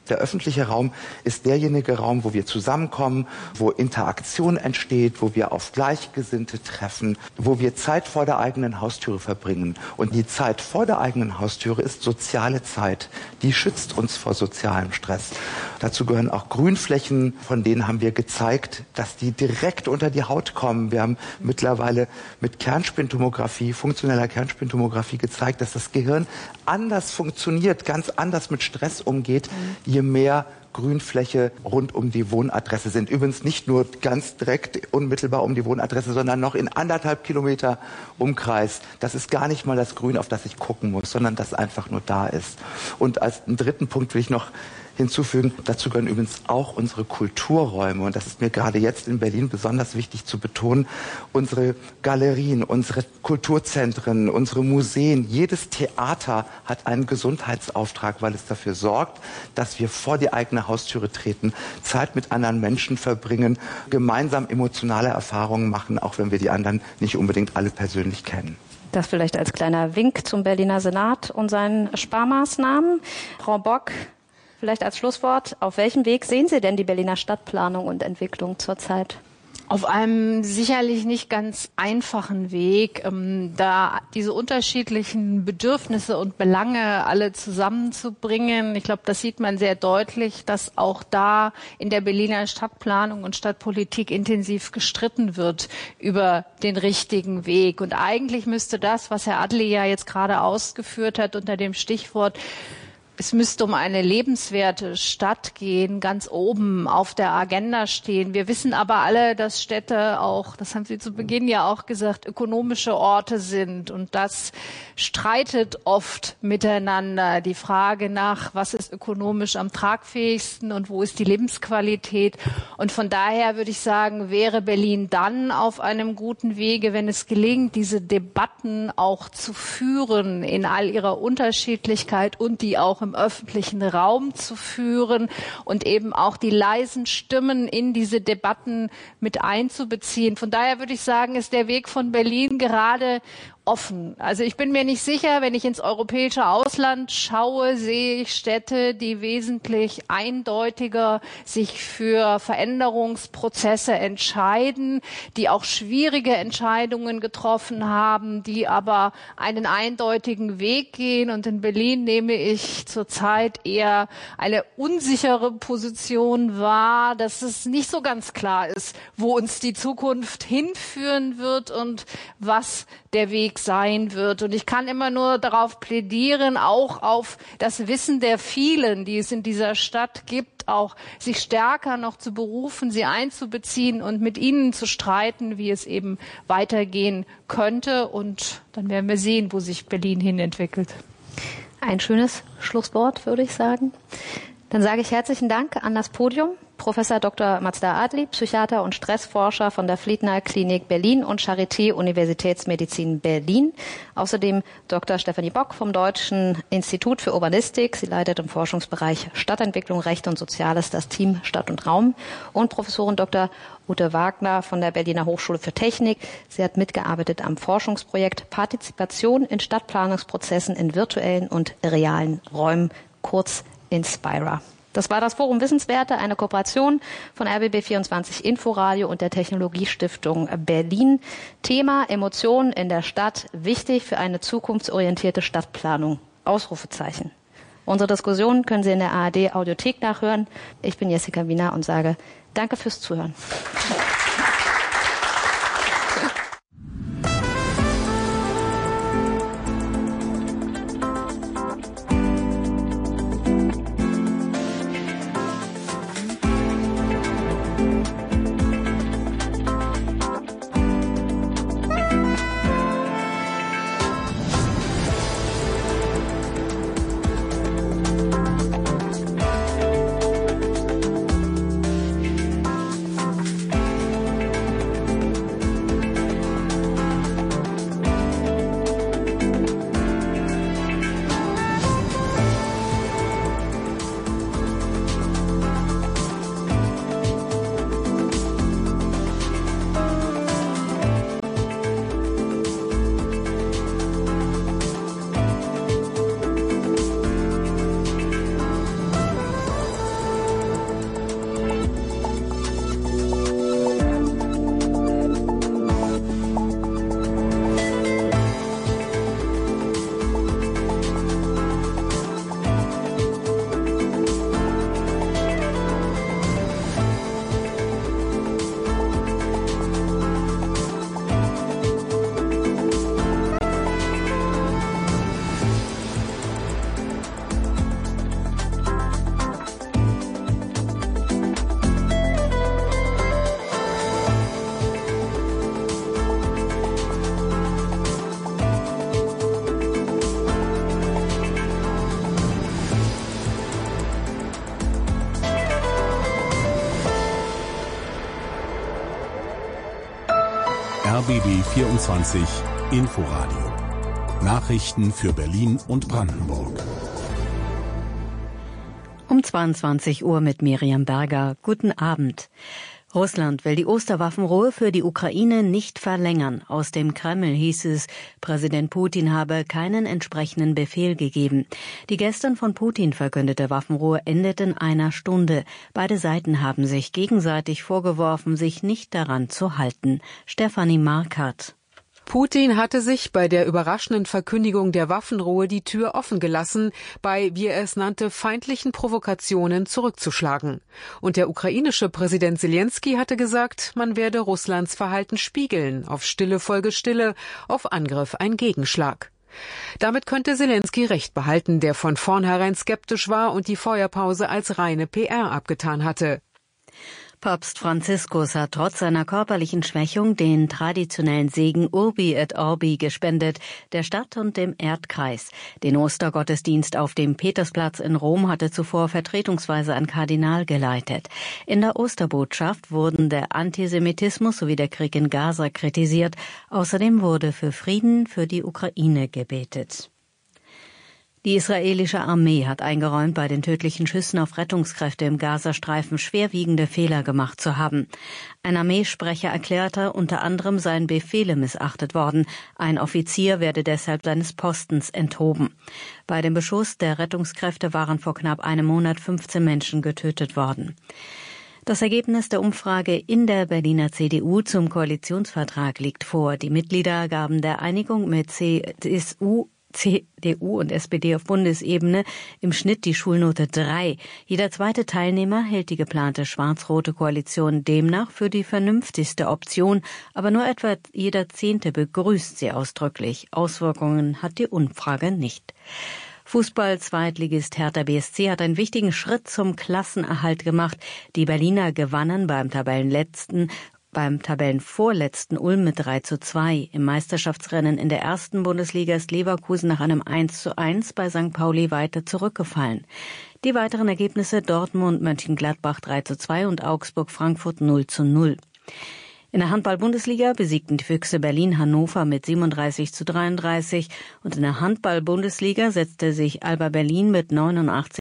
Der öffentliche Raum ist derjenige Raum, wo wir zusammenkommen, wo Interaktion entsteht, wo wir auf Gleichgesinnte treffen, wo wir Zeit vor der eigenen Haustüre verbringen. Und die Zeit vor der eigenen Haustüre ist soziale Zeit. Die schützt uns vor sozialem Stress. Dazu gehören auch Grünflächen, von denen haben wir gezeigt, dass die direkt unter die Haut kommen. Wir haben mittlerweile mit Kernspintomographie, funktioneller Kernspintomographie gezeigt, dass das Gehirn anders funktioniert, ganz anders mit Stress umgeht, je mehr Grünfläche rund um die Wohnadresse sind. Übrigens nicht nur ganz direkt unmittelbar um die Wohnadresse, sondern noch in 1,5 Kilometer Umkreis. Das ist gar nicht mal das Grün, auf das ich gucken muss, sondern das einfach nur da ist. Und als einen dritten Punkt will ich noch hinzufügen, dazu gehören übrigens auch unsere Kulturräume. Und das ist mir gerade jetzt in Berlin besonders wichtig zu betonen. Unsere Galerien, unsere Kulturzentren, unsere Museen, jedes Theater hat einen Gesundheitsauftrag, weil es dafür sorgt, dass wir vor die eigene Haustüre treten, Zeit mit anderen Menschen verbringen, gemeinsam emotionale Erfahrungen machen, auch wenn wir die anderen nicht unbedingt alle persönlich kennen. Das vielleicht als kleiner Wink zum Berliner Senat und seinen Sparmaßnahmen. Frau Bock, vielleicht als Schlusswort, auf welchem Weg sehen Sie denn die Berliner Stadtplanung und Entwicklung zurzeit? Auf einem sicherlich nicht ganz einfachen Weg, da diese unterschiedlichen Bedürfnisse und Belange alle zusammenzubringen. Ich glaube, das sieht man sehr deutlich, dass auch da in der Berliner Stadtplanung und Stadtpolitik intensiv gestritten wird über den richtigen Weg. Und eigentlich müsste das, was Herr Adli ja jetzt gerade ausgeführt hat unter dem Stichwort, es müsste um eine lebenswerte Stadt gehen, ganz oben auf der Agenda stehen. Wir wissen aber alle, dass Städte auch, das haben Sie zu Beginn ja auch gesagt, ökonomische Orte sind. Und das streitet oft miteinander. Die Frage nach, was ist ökonomisch am tragfähigsten und wo ist die Lebensqualität. Und von daher würde ich sagen, wäre Berlin dann auf einem guten Wege, wenn es gelingt, diese Debatten auch zu führen in all ihrer Unterschiedlichkeit und die auch im öffentlichen Raum zu führen und eben auch die leisen Stimmen in diese Debatten mit einzubeziehen. Von daher würde ich sagen, ist der Weg von Berlin gerade offen. Also ich bin mir nicht sicher, wenn ich ins europäische Ausland schaue, sehe ich Städte, die wesentlich eindeutiger sich für Veränderungsprozesse entscheiden, die auch schwierige Entscheidungen getroffen haben, die aber einen eindeutigen Weg gehen. Und in Berlin nehme ich zurzeit eher eine unsichere Position wahr, dass es nicht so ganz klar ist, wo uns die Zukunft hinführen wird und was der Weg sein wird. Und ich kann immer nur darauf plädieren, auch auf das Wissen der vielen, die es in dieser Stadt gibt, auch sich stärker noch zu berufen, sie einzubeziehen und mit ihnen zu streiten, wie es eben weitergehen könnte. Und dann werden wir sehen, wo sich Berlin hin entwickelt. Ein schönes Schlusswort, würde ich sagen. Dann sage ich herzlichen Dank an das Podium. Professor Dr. Mazda Adli, Psychiater und Stressforscher von der Fliedner Klinik Berlin und Charité Universitätsmedizin Berlin. Außerdem Dr. Stefanie Bock vom Deutschen Institut für Urbanistik. Sie leitet im Forschungsbereich Stadtentwicklung, Recht und Soziales das Team Stadt und Raum. Und Professorin Dr. Ute Wagner von der Berliner Hochschule für Technik. Sie hat mitgearbeitet am Forschungsprojekt Partizipation in Stadtplanungsprozessen in virtuellen und realen Räumen, kurz Inspira. Das war das Forum Wissenswerte, eine Kooperation von RBB24 Inforadio und der Technologiestiftung Berlin. Thema Emotionen in der Stadt, wichtig für eine zukunftsorientierte Stadtplanung. Ausrufezeichen. Unsere Diskussion können Sie in der ARD Audiothek nachhören. Ich bin Jessica Wiener und sage Danke fürs Zuhören. RBB 24 Inforadio. Nachrichten für Berlin und Brandenburg. Um 22 Uhr mit Miriam Berger. Guten Abend. Russland will die Osterwaffenruhe für die Ukraine nicht verlängern. Aus dem Kreml hieß es, Präsident Putin habe keinen entsprechenden Befehl gegeben. Die gestern von Putin verkündete Waffenruhe endet in einer Stunde. Beide Seiten haben sich gegenseitig vorgeworfen, sich nicht daran zu halten. Stefanie Markert. Putin hatte sich bei der überraschenden Verkündigung der Waffenruhe die Tür offen gelassen, bei, wie er es nannte, feindlichen Provokationen zurückzuschlagen. Und der ukrainische Präsident Selenskyj hatte gesagt, man werde Russlands Verhalten spiegeln, auf Stille folge Stille, auf Angriff ein Gegenschlag. Damit könnte Selenskyj recht behalten, der von vornherein skeptisch war und die Feuerpause als reine PR abgetan hatte. Papst Franziskus hat trotz seiner körperlichen Schwächung den traditionellen Segen Urbi et Orbi gespendet, der Stadt und dem Erdkreis. Den Ostergottesdienst auf dem Petersplatz in Rom hatte zuvor vertretungsweise ein Kardinal geleitet. In der Osterbotschaft wurden der Antisemitismus sowie der Krieg in Gaza kritisiert. Außerdem wurde für Frieden für die Ukraine gebetet. Die israelische Armee hat eingeräumt, bei den tödlichen Schüssen auf Rettungskräfte im Gazastreifen schwerwiegende Fehler gemacht zu haben. Ein Armeesprecher erklärte, unter anderem seien Befehle missachtet worden. Ein Offizier werde deshalb seines Postens enthoben. Bei dem Beschuss der Rettungskräfte waren vor knapp einem Monat 15 Menschen getötet worden. Das Ergebnis der Umfrage in der Berliner CDU zum Koalitionsvertrag liegt vor. Die Mitglieder gaben der Einigung mit CDU und SPD auf Bundesebene im Schnitt die Schulnote 3. Jeder zweite Teilnehmer hält die geplante schwarz-rote Koalition demnach für die vernünftigste Option, aber nur etwa jeder Zehnte begrüßt sie ausdrücklich. Auswirkungen hat die Umfrage nicht. Fußball-Zweitligist Hertha BSC hat einen wichtigen Schritt zum Klassenerhalt gemacht. Die Berliner gewannen beim Tabellenvorletzten Ulm mit 3:2. Im Meisterschaftsrennen in der ersten Bundesliga ist Leverkusen nach einem 1:1 bei St. Pauli weiter zurückgefallen. Die weiteren Ergebnisse: Dortmund, Mönchengladbach 3:2 und Augsburg-Frankfurt 0:0. In der Handball-Bundesliga besiegten die Füchse Berlin Hannover mit 37:33 und in der Handball-Bundesliga setzte sich Alba Berlin mit 89